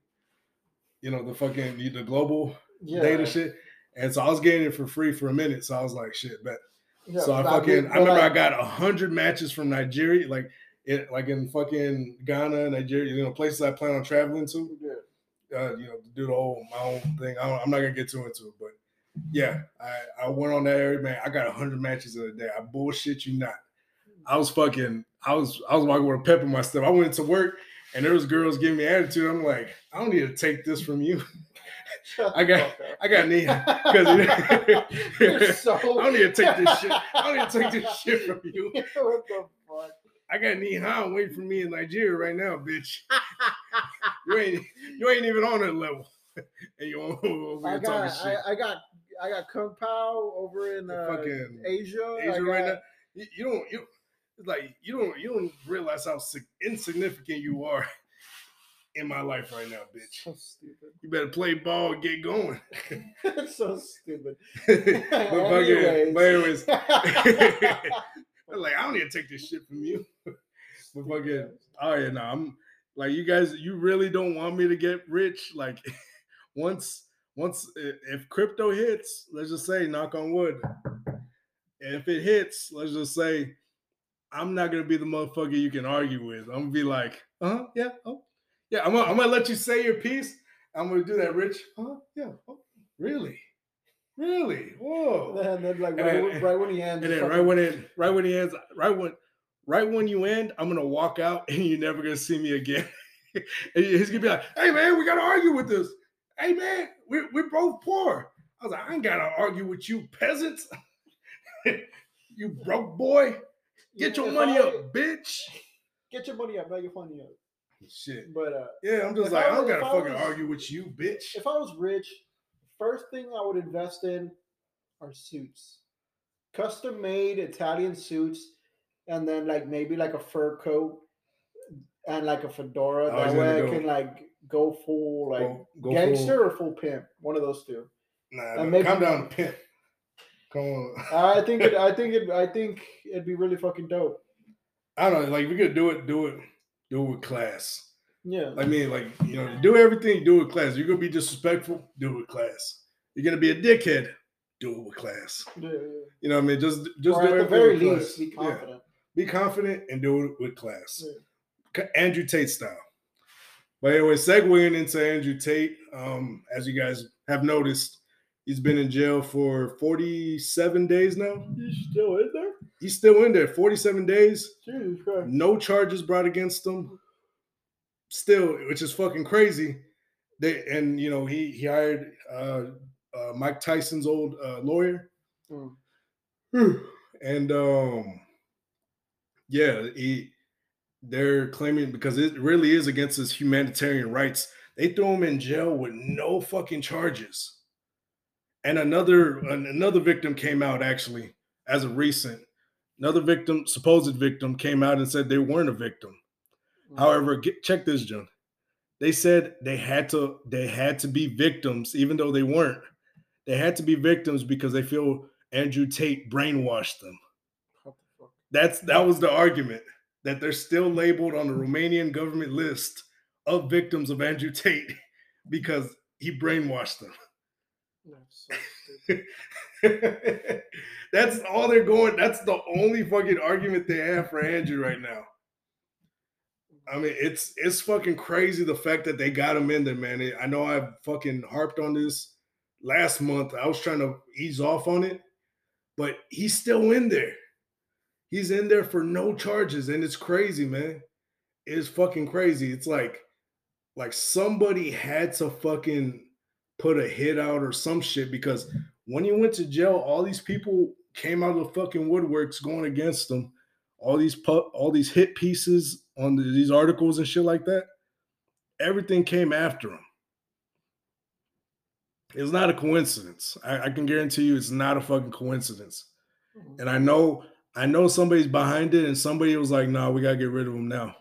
The global data shit. And so I was getting it for free for a minute. So I was like, shit, bet. Yeah, so I remember I got 100 matches from Nigeria, like in fucking Ghana, Nigeria, places I plan on traveling to. Yeah. To do my own thing. I'm not gonna get too into it, but yeah, I went on that area, man. I got 100 matches in a day. I bullshit you not. I was walking with a pep in my step. I went to work. And there was girls giving me attitude. I'm like, I don't need to take this from you. I got need because I don't need to take this shit. I don't need to take this shit from you. What the fuck? I got Nihan waiting for me in Nigeria right now, bitch. you ain't even on that level. And you over talking shit. I got Kung Pao over in Asia. Right now. It's like you don't realize how insignificant you are in my life right now, bitch. So stupid. You better play ball and get going. That's so stupid. but anyways. I'm like, I don't need to take this shit from you. But fucking, oh yeah, no, I'm like, you guys, you really don't want me to get rich. Like once if crypto hits, let's just say, knock on wood. And if it hits, let's just say, I'm not gonna be the motherfucker you can argue with. I'm gonna be like, yeah, oh, yeah. I'm gonna let you say your piece. I'm gonna do that, Rich. Yeah, oh, really, whoa. And then like right when he ends, and then right when you end, I'm gonna walk out, and you're never gonna see me again. And he's gonna be like, hey man, we gotta argue with this. Hey man, we're both poor. I was like, I ain't gotta argue with you peasants. You broke boy. Get your money up, bitch. Get your money up, not your money up. Shit. But yeah, I'm just like, I don't gotta fucking argue with you, bitch. If I was rich, first thing I would invest in are suits. Custom made Italian suits, and then like maybe like a fur coat and like a fedora. That way I can like go full like gangster or full pimp. One of those two. Nah, maybe calm down, pimp. Come on. I think it'd be really fucking dope. I don't know, like we could do it with class. Yeah. I mean, like, do everything, do it with class. You're gonna be disrespectful, do it with class. You're gonna be a dickhead, do it with class. Yeah. You know what I mean? Just or do at the very least, be confident. Yeah. Be confident and do it with class. Yeah. Andrew Tate style. But anyway, segueing into Andrew Tate, as you guys have noticed, he's been in jail for 47 days now. He's still in there? He's still in there. 47 days. Jesus Christ. No charges brought against him. Still, which is fucking crazy. He hired Mike Tyson's old lawyer. And they're claiming, because it really is against his humanitarian rights, they threw him in jail with no fucking charges. And another victim came out, actually, as of recent. Another victim, supposed victim, came out and said they weren't a victim. However, check this, John. They said they had to be victims, even though they weren't. They had to be victims because they feel Andrew Tate brainwashed them. That was the argument, that they're still labeled on the Romanian government list of victims of Andrew Tate because he brainwashed them. That's so stupid. That's all they're going. That's the only fucking argument they have for Andrew right now. I mean, it's fucking crazy the fact that they got him in there, man. I know I fucking harped on this last month. I was trying to ease off on it, but he's still in there. He's in there for no charges, and it's crazy, man. It's fucking crazy. It's like somebody had to fucking put a hit out or some shit, because when he went to jail, all these people came out of the fucking woodworks going against him. All these hit pieces on these articles and shit like that. Everything came after him. It's not a coincidence. I can guarantee you, it's not a fucking coincidence. And I know somebody's behind it, and somebody was like, "Nah, we gotta get rid of him now."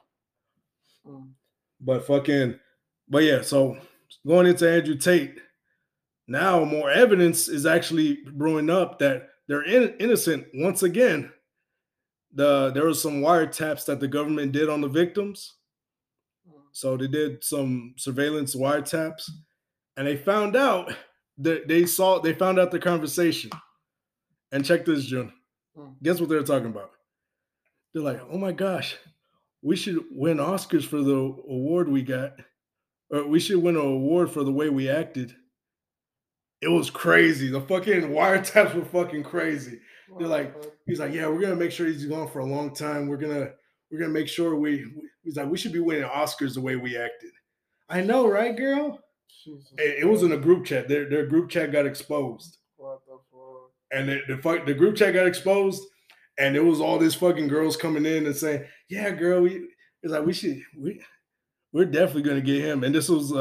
But yeah. So going into Andrew Tate, now more evidence is actually brewing up that they're innocent once again. There was some wiretaps that the government did on the victims. So they did some surveillance wiretaps, and they found out that they found out the conversation. And check this, June. Guess what they're talking about? They're like, "Oh my gosh, we should win Oscars for the award we got, or we should win an award for the way we acted." It was crazy. The fucking wiretaps were fucking crazy. They're like, he's like, "Yeah, we're gonna make sure he's gone for a long time. We're gonna make sure he's like, we should be winning Oscars the way we acted." I know, right, girl? It was in a group chat. Their group chat got exposed. What the fuck? And the group chat got exposed, and it was all these fucking girls coming in and saying, "Yeah, girl, it's like we're definitely gonna get him." And this was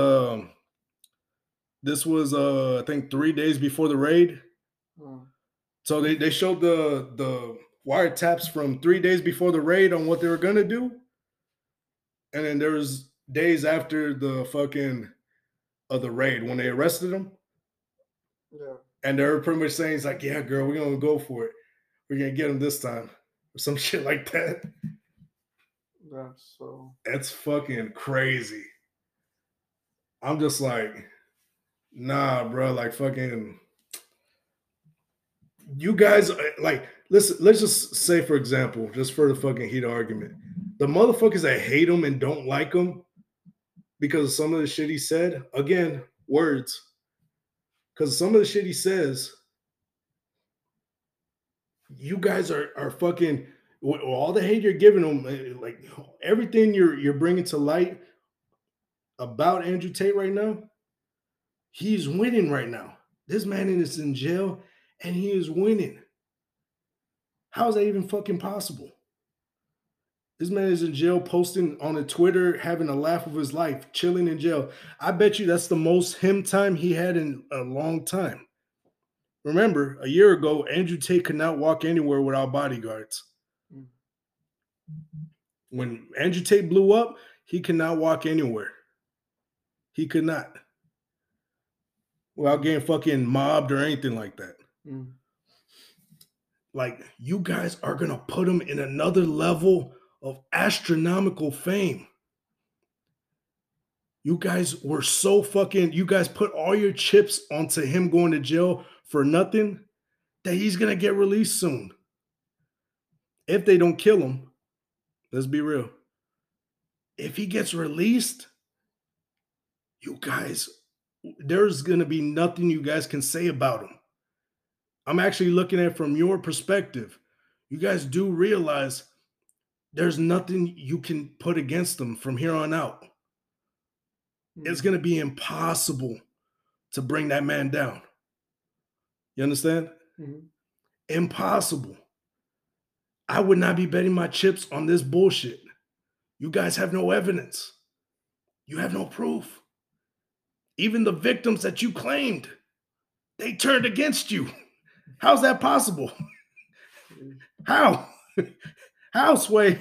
I think 3 days before the raid. So they showed the wiretaps from 3 days before the raid on what they were gonna do, and then there was days after the fucking of the raid when they arrested him. Yeah. And they were pretty much saying, "It's like, yeah, girl, we're gonna go for it. We're gonna get him this time," or some shit like that. That's fucking crazy. I'm just like, nah, bro. Like, fucking, you guys, like, listen. Let's just say, for example, just for the fucking heat argument, the motherfuckers that hate him and don't like him because of some of the shit he said. Again, words. Because some of the shit he says, you guys are fucking, all the hate you're giving him, like everything you're bringing to light about Andrew Tate right now, he's winning right now. This man is in jail and he is winning. How is that even fucking possible? This man is in jail, posting on a Twitter, having a laugh of his life, chilling in jail. I bet you that's the most him time he had in a long time. Remember, a year ago, Andrew Tate could not walk anywhere without bodyguards. When Andrew Tate blew up, he could not walk anywhere. He could not. Without getting fucking mobbed or anything like that. Like, you guys are going to put him in another level of astronomical fame. You guys were so fucking, you guys put all your chips onto him going to jail for nothing, that he's going to get released soon. If they don't kill him, let's be real. If he gets released, you guys, there's going to be nothing you guys can say about him. I'm actually looking at it from your perspective. You guys do realize there's nothing you can put against him from here on out. It's going to be impossible to bring that man down. You understand? Impossible. I would not be betting my chips on this bullshit. You guys have no evidence. You have no proof. Even the victims that you claimed, they turned against you. How's that possible? How? How, Sway?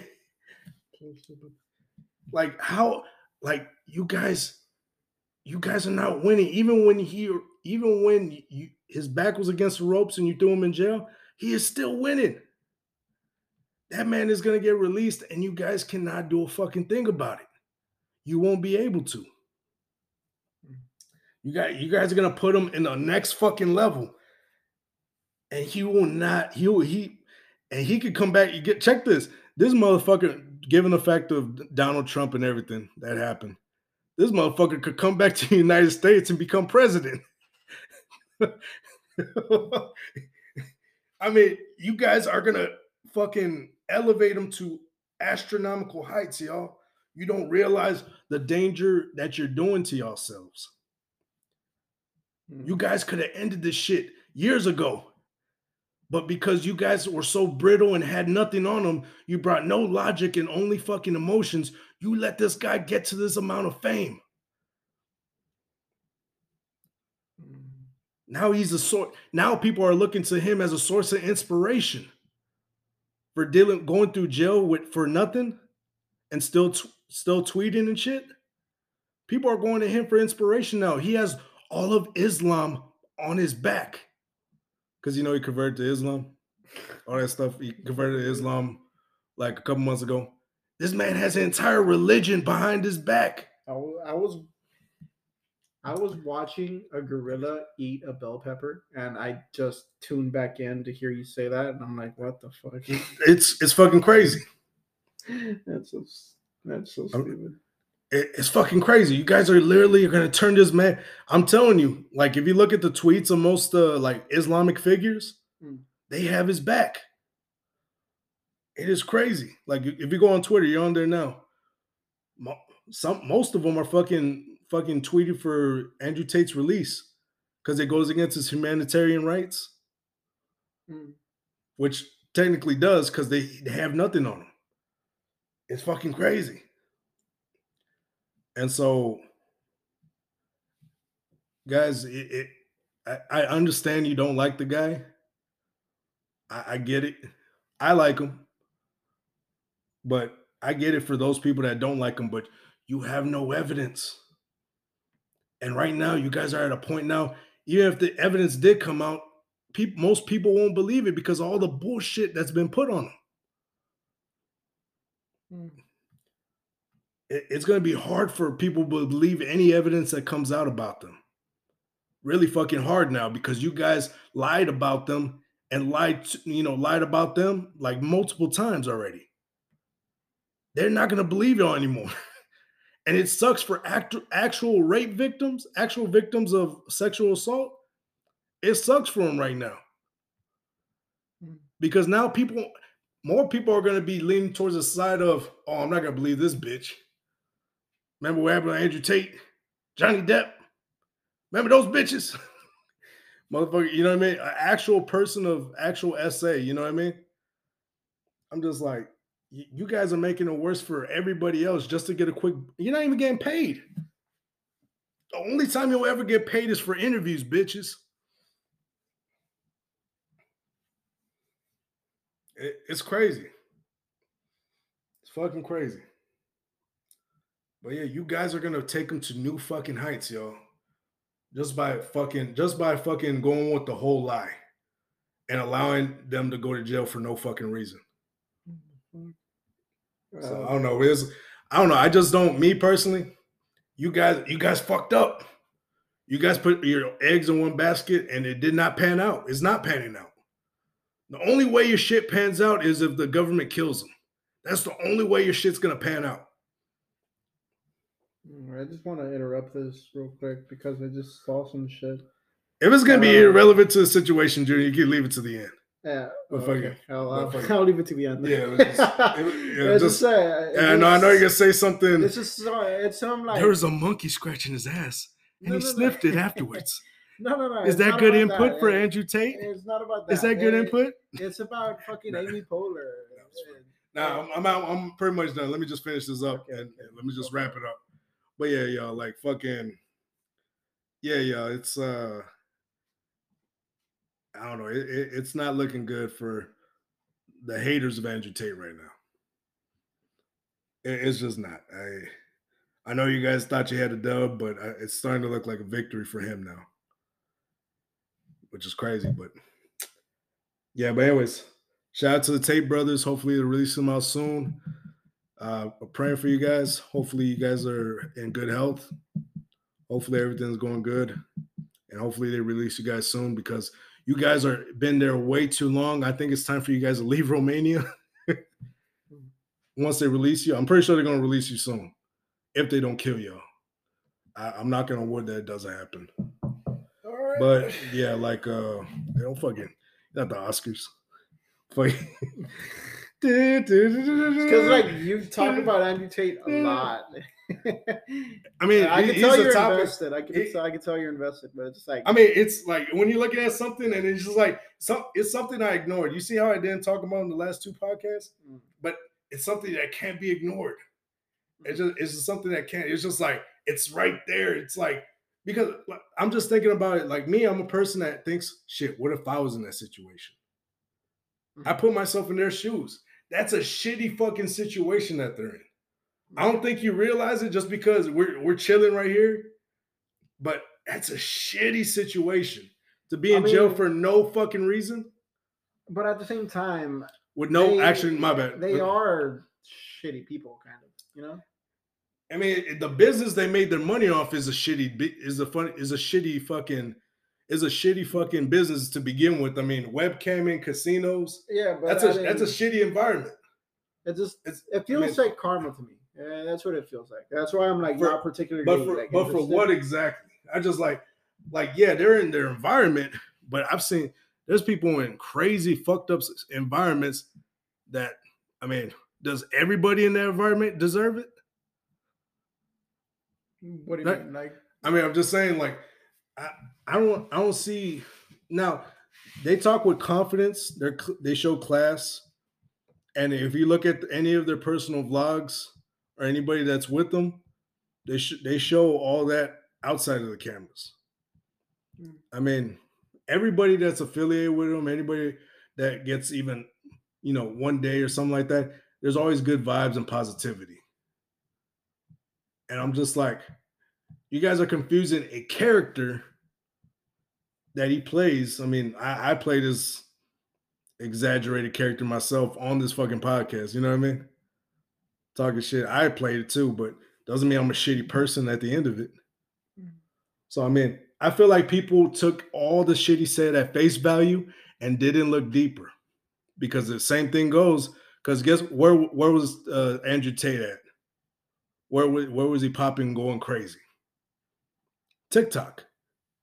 Like, how? Like, you guys are not winning. Even when his back was against the ropes and you threw him in jail, he is still winning. That man is going to get released and you guys cannot do a fucking thing about it. You won't be able to. You guys are going to put him in the next fucking level. And he will not, he could come back. Check this. This motherfucker given the fact of Donald Trump and everything that happened, this motherfucker could come back to the United States and become president. I mean, you guys are gonna fucking elevate him to astronomical heights, y'all. You don't realize the danger that you're doing to yourselves. You guys could have ended this shit years ago. But because you guys were so brittle and had nothing on them, you brought no logic and only fucking emotions. You let this guy get to this amount of fame. Now he's a sort. Now people are looking to him as a source of inspiration for going through jail for nothing and still tweeting and shit. People are going to him for inspiration now. He has all of Islam on his back because he converted to Islam, all that stuff. He converted to Islam like a couple months ago. This man has an entire religion behind his back. I was watching a gorilla eat a bell pepper, and I just tuned back in to hear you say that, and I'm like, "What the fuck?" It's fucking crazy. That's so stupid. It's fucking crazy. You guys are literally going to turn this man. I'm telling you, like if you look at the tweets of most like Islamic figures, they have his back. It is crazy. Like if you go on Twitter, you're on there now. Most of them are fucking tweeted for Andrew Tate's release because it goes against his humanitarian rights, which technically does because they have nothing on him. It's fucking crazy. And so, guys, I understand you don't like the guy. I get it. I like him. But I get it for those people that don't like him, but you have no evidence. And right now, you guys are at a point now, even if the evidence did come out, most people won't believe it because of all the bullshit that's been put on them. It's going to be hard for people to believe any evidence that comes out about them. Really fucking hard now because you guys lied about them and lied about them like multiple times already. They're not going to believe y'all anymore. And it sucks for actual rape victims, actual victims of sexual assault. It sucks for them right now. Because now more people are going to be leaning towards the side of, oh, I'm not going to believe this bitch. Remember what happened to Andrew Tate, Johnny Depp? Remember those bitches? Motherfucker, you know what I mean? An actual person of actual essay, you know what I mean? I'm just like, you guys are making it worse for everybody else just to get a quick. You're not even getting paid. The only time you'll ever get paid is for interviews, bitches. It's crazy. It's fucking crazy. But yeah, you guys are gonna take them to new fucking heights, y'all. Just by fucking going with the whole lie and allowing them to go to jail for no fucking reason. So I don't know. I don't know. I just don't. Me personally, you guys fucked up. You guys put your eggs in one basket and it did not pan out. It's not panning out. The only way your shit pans out is if the government kills them. That's the only way your shit's gonna pan out. I just want to interrupt this real quick because I just saw some shit. If it's gonna be irrelevant to the situation, Junior, you can leave it to the end. Yeah. Okay. I'll leave it to the end. Yeah. Just say. I know you're gonna say something. It's something like there was a monkey scratching his ass, and he sniffed it afterwards. No. Is that good input for Andrew Tate? It's not about that. Is that good input? It's about fucking Amy Poehler. Nah, I'm pretty much done. Let me just finish this up and let me just wrap it up. But yeah, y'all, like fucking, yeah, it's I don't know, it's not looking good for the haters of Andrew Tate right now. It's just not. I know you guys thought you had a dub, but it's starting to look like a victory for him now, which is crazy. But yeah, but anyways, shout out to the Tate brothers. Hopefully they'll release them out soon. I'm praying for you guys. Hopefully you guys are in good health. Hopefully everything's going good. And hopefully they release you guys soon because you guys are been there way too long. I think it's time for you guys to leave Romania. once they release you, I'm pretty sure they're gonna release you soon. If they don't kill y'all, I'm not gonna wood that it doesn't happen. All right. But yeah, like they don't fucking not the Oscars. Because like you talk about Andrew Tate a lot. I mean, I can tell you're invested. I can tell you're invested, but it's just like, I mean, it's like when you're looking at something and it's just like it's something I ignored. You see how I didn't talk about in the last 2 podcasts, but it's something that can't be ignored. It's just something that can't. It's just like it's right there. It's like because I'm just thinking about it. Like me, I'm a person that thinks, shit. What if I was in that situation? I put myself in their shoes. That's a shitty fucking situation that they're in. I don't think you realize it just because we're chilling right here, but that's a shitty situation to be in jail for no fucking reason. But at the same time, with no action, my bad. They are shitty people, kind of, you know. I mean, the business they made their money off is a shitty fucking business to begin with. I mean, webcamming, casinos. Yeah, but that's a shitty environment. It feels like karma to me. Yeah, that's what it feels like. That's why I'm like not particularly. But for what exactly? I just like yeah, they're in their environment, but I've seen there's people in crazy fucked up environments that, I mean, does everybody in that environment deserve it? What do you mean? Like, I mean, I'm just saying, like, I don't see. Now they talk with confidence. They show class, and if you look at any of their personal vlogs or anybody that's with them, they show all that outside of the cameras. I mean, everybody that's affiliated with them, anybody that gets even, one day or something like that, there's always good vibes and positivity. And I'm just like, you guys are confusing a character that he plays. I mean, I played this exaggerated character myself on this fucking podcast. You know what I mean? Talking shit. I played it too, but doesn't mean I'm a shitty person at the end of it. So, I mean, I feel like people took all the shit he said at face value and didn't look deeper, because the same thing goes. Because guess where was Andrew Tate at? Where was he popping, going crazy? TikTok.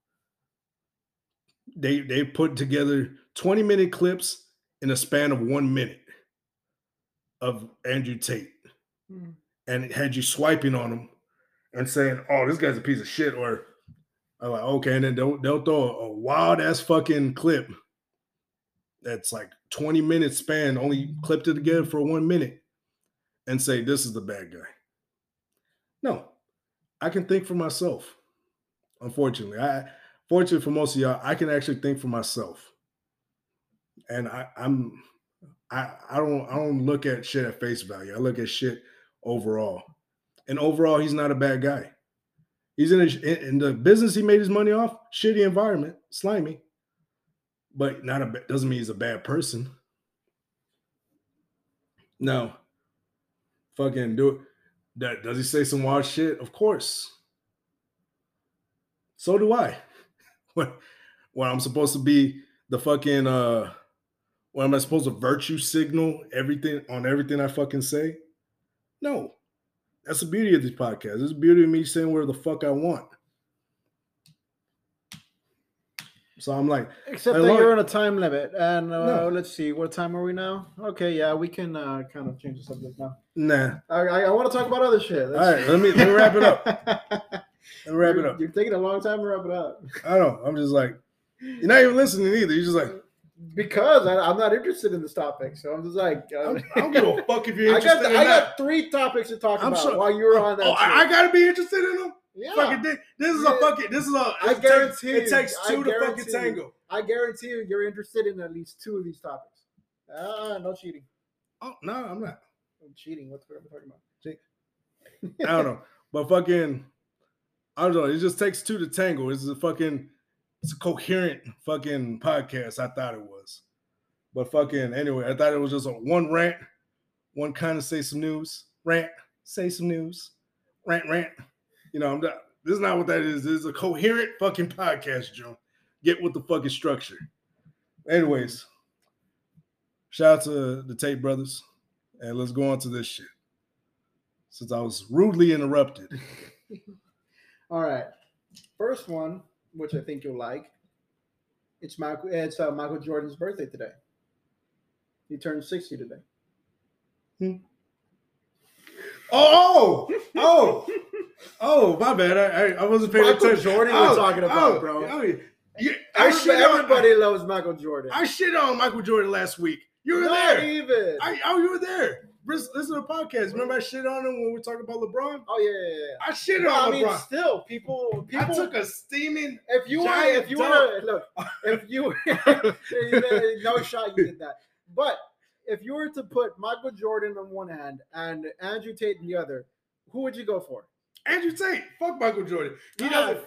They put together 20-minute clips in a span of 1 minute of Andrew Tate, and it had you swiping on him and saying, "Oh, this guy's a piece of shit," or I'm like, okay, and then they'll throw a wild ass fucking clip that's like 20 minutes span, only clipped it together for 1 minute, and say this is the bad guy. No, I can think for myself. Unfortunately, fortunately for most of y'all, I can actually think for myself, and I don't look at shit at face value. I look at shit overall, and overall, he's not a bad guy. He's in the business he made his money off. Shitty environment, slimy, but doesn't mean he's a bad person. No, fucking do it. Does he say some wild shit? Of course. So do I. When I'm supposed to be the fucking when am I supposed to virtue signal everything I fucking say? No. That's the beauty of this podcast. It's the beauty of me saying where the fuck I want. So I'm like, except that you're on a time limit, and let's see, what time are we now? Okay, yeah, we can kind of change the subject now. Nah, I want to talk about other shit. All right, let me wrap it up. You're taking a long time to wrap it up. I don't. I'm just like, you're not even listening either. You're just like, because I'm not interested in this topic, so I'm just like, I don't give a fuck if you're interested. I got 3 topics to talk about while you're on that. I gotta be interested in them. Yeah. This is a. I guarantee it takes 2 to fucking tango. I guarantee you're interested in at least 2 of these topics. No cheating. Oh no, I'm not. I'm cheating. What are we talking about? I don't know, but fucking, I don't know. It just takes 2 to tango. It's a coherent fucking podcast. I thought it was, but fucking anyway, I thought it was just a one rant, one kind of say some news, rant, say some news, rant. This is not what that is. This is a coherent fucking podcast, Joe. Get with the fucking structure. Anyways, shout out to the Tate brothers. And let's go on to this shit. Since I was rudely interrupted. All right. First one, which I think you'll like. It's Michael Jordan's birthday today. He turned 60 today. Oh, my bad. I wasn't paying attention. Michael Jordan we're talking about, bro. Yeah, everybody loves Michael Jordan. I shit on Michael Jordan last week. You were Not there. Even. You were there. Listen to the podcast. Remember I shit on him when we were talking about LeBron? Oh yeah. I shit on LeBron. I still, people. I took a steaming. If you want to no shot, you did that. But if you were to put Michael Jordan on one hand and Andrew Tate on the other, who would you go for? Andrew Tate. Fuck Michael Jordan. He doesn't.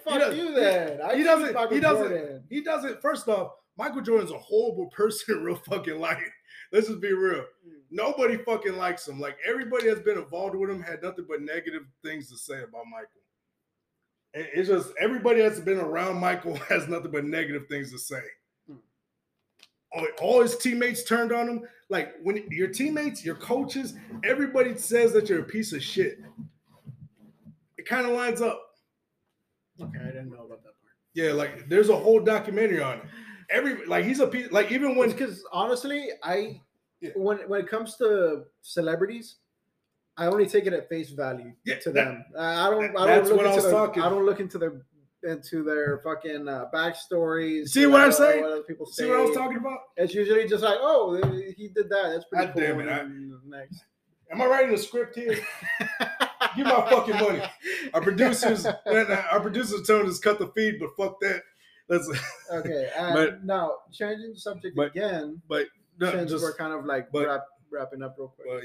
He doesn't. First off, Michael Jordan's a horrible person in real fucking life. Let's just be real. Nobody fucking likes him. Like, everybody that's been involved with him had nothing but negative things to say about Michael. It's just everybody that's been around Michael has nothing but negative things to say. All his teammates turned on him. Like, when your teammates, your coaches, everybody says that you're a piece of shit. It kind of lines up. Okay, I didn't know about that part. Yeah, like, there's a whole documentary on it. He's a piece. Like, even when, because honestly, when it comes to celebrities, I only take it at face value to them. I don't look into their fucking backstories. See what I'm saying? What other people say. See what I was talking about? It's usually just like, oh, he did that. That's pretty cool. Damn it! Next, am I writing a script here? Give my fucking money. Our producers told us cut the feed, but fuck that. Okay. Now changing the subject again. But since we're kind of like wrapping up real quick. But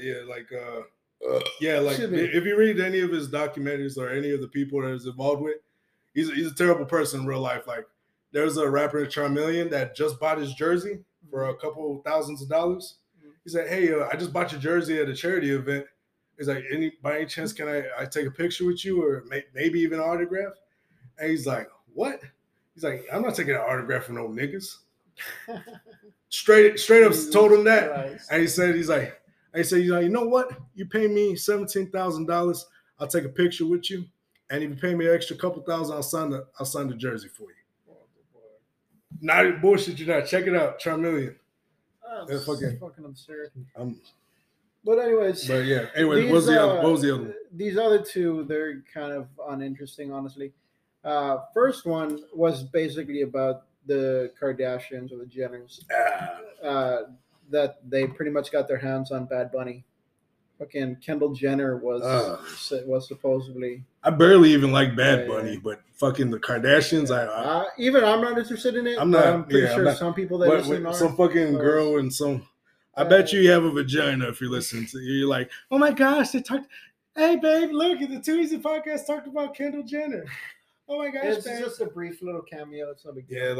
if you read any of his documentaries or any of the people that he's involved with, he's a terrible person in real life. Like, there's a rapper, Charmeleon, that just bought his jersey for a couple thousands of dollars. He said, "Hey, I just bought your jersey at a charity event. He's like, by any chance, can I take a picture with you or maybe even an autograph?" And he's like, "What?" He's like, "I'm not taking an autograph from no niggas." Straight up told him that. Christ. And he said, you know what? You pay me $17,000, I'll take a picture with you. And if you pay me an extra couple thousand, I'll sign the jersey for you. Not bullshit, you're not. Check it out, Charmeleon. That's fucking absurd. But anyways. But yeah. Anyways, what was the other one? These other two, they're kind of uninteresting, honestly. First one was basically about the Kardashians or the Jenners. That they pretty much got their hands on Bad Bunny. Fucking Kendall Jenner was supposedly. I barely even like Bad Bunny, but fucking the Kardashians, even I'm not interested in it. I'm pretty sure some people that listen are. Some fucking girl and some. I bet you have a vagina if you listen to. You're like, oh my gosh, they talked. Hey babe, look at the Too Easy podcast talked about Kendall Jenner. Oh my gosh, it's just a brief little cameo. It's no big deal.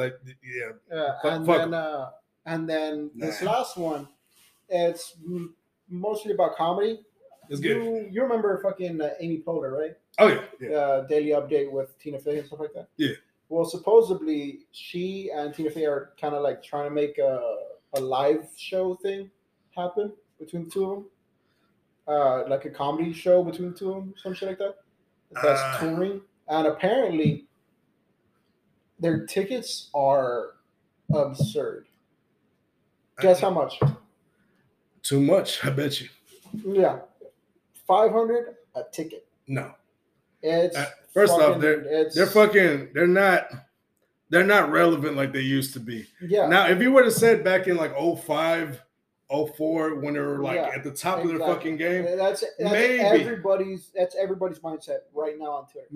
And then this last one, it's mostly about comedy. It's good. You remember fucking Amy Poehler, right? Oh yeah. Daily Update with Tina Fey and stuff like that. Yeah. Well, supposedly she and Tina Fey are kind of like trying to make a live show thing happen between the two of them, like a comedy show between the two of them, some shit like that. That's touring. And apparently, their tickets are absurd. Guess how much? Too much, I bet you. Yeah, $500 a ticket. No, it's first off, they're not relevant like they used to be. Yeah. Now, if you would have said back in like 05, 04, when they were like at the top of their fucking game, that's everybody's mindset right now on Twitter.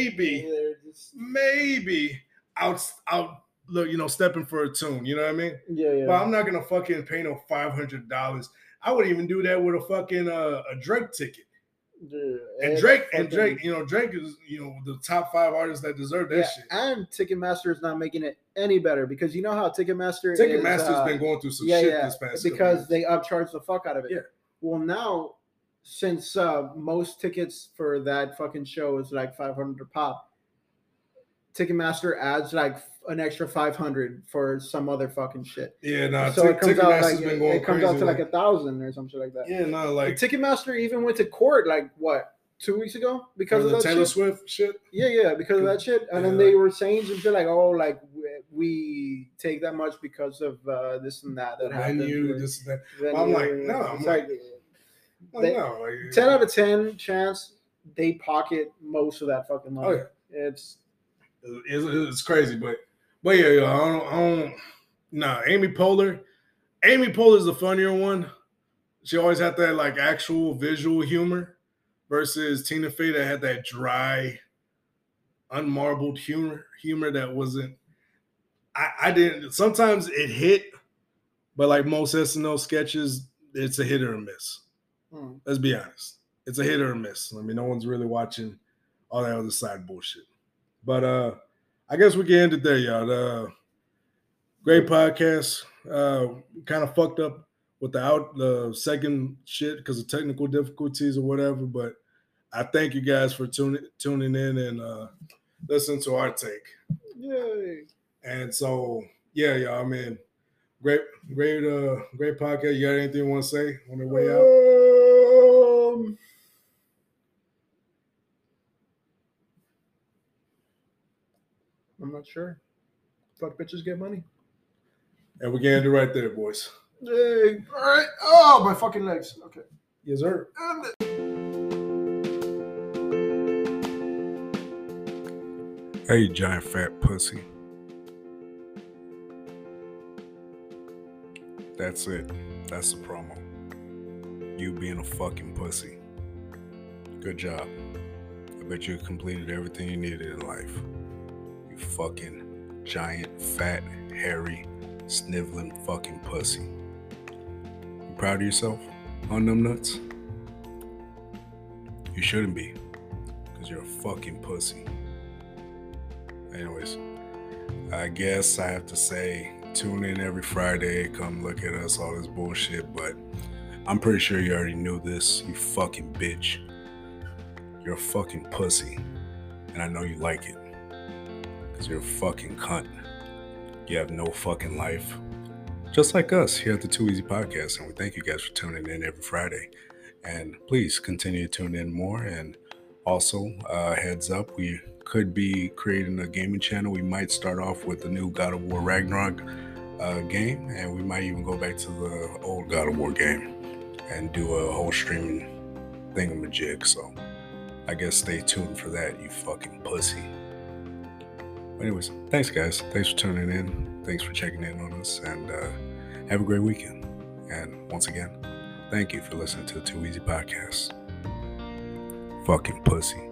Maybe out stepping for a tune. You know what I mean? Yeah. But I'm not gonna fucking pay no $500. I wouldn't even do that with a fucking a Drake ticket. Yeah, and Drake, Drake is the top 5 artists that deserve that shit. And Ticketmaster is not making it any better because you know how Ticketmaster's been going through some shit this past because they upcharge the fuck out of it. Yeah. Well, now since most tickets for that fucking show is like $500 pop, Ticketmaster adds like an extra 500 for some other fucking shit. Yeah, no. So it comes out like it comes out to like 1,000 or something like that. Yeah, no, like Ticketmaster even went to court like what 2 weeks ago because of the that Taylor shit? Swift shit. Yeah, because of that shit. And then they were saying some shit like, oh, like we take that much because of this and that happened. Venue, this and that. Well, I'm like, no, I'm like, no, like 10 out of 10 chance they pocket most of that fucking money. Oh, yeah. It's crazy, but yeah, I don't. Nah, Amy Poehler is the funnier one. She always had that like actual visual humor versus Tina Fey that had that dry, unmarbled humor that wasn't. I didn't. Sometimes it hit, but like most SNL sketches, it's a hit or a miss. Let's be honest. It's a hit or a miss. I mean, no one's really watching all that other side bullshit. But I guess we can end it there, y'all. Great podcast. Kind of fucked up with the second shit because of technical difficulties or whatever. But I thank you guys for tuning in and listening to our take. Yay! And so, yeah, y'all. I mean, great podcast. You got anything you want to say on the way out? I'm not sure. Fuck bitches get money. And we can end it right there, boys. Yay. All right. Oh, my fucking legs. Okay. Yes, sir. Hey, giant fat pussy. That's it. That's the promo. You being a fucking pussy. Good job. I bet you completed everything you needed in life. You fucking giant, fat, hairy, sniveling fucking pussy. You proud of yourself on them nuts? You shouldn't be, because you're a fucking pussy. Anyways, I guess I have to say, tune in every Friday, come look at us, all this bullshit, but I'm pretty sure you already knew this, you fucking bitch. You're a fucking pussy, and I know you like it, because you're a fucking cunt. You have no fucking life. Just like us here at the Too Easy Podcast, and we thank you guys for tuning in every Friday. And please continue to tune in more, and also, heads up, we could be creating a gaming channel. We might start off with the new God of War Ragnarok game, and we might even go back to the old God of War game and do a whole streaming thingamajig. So I guess stay tuned for that, you fucking pussy. Anyways, thanks guys. Thanks for tuning in. Thanks for checking in on us, and have a great weekend. And once again, thank you for listening to the Too Easy Podcast. Fucking pussy.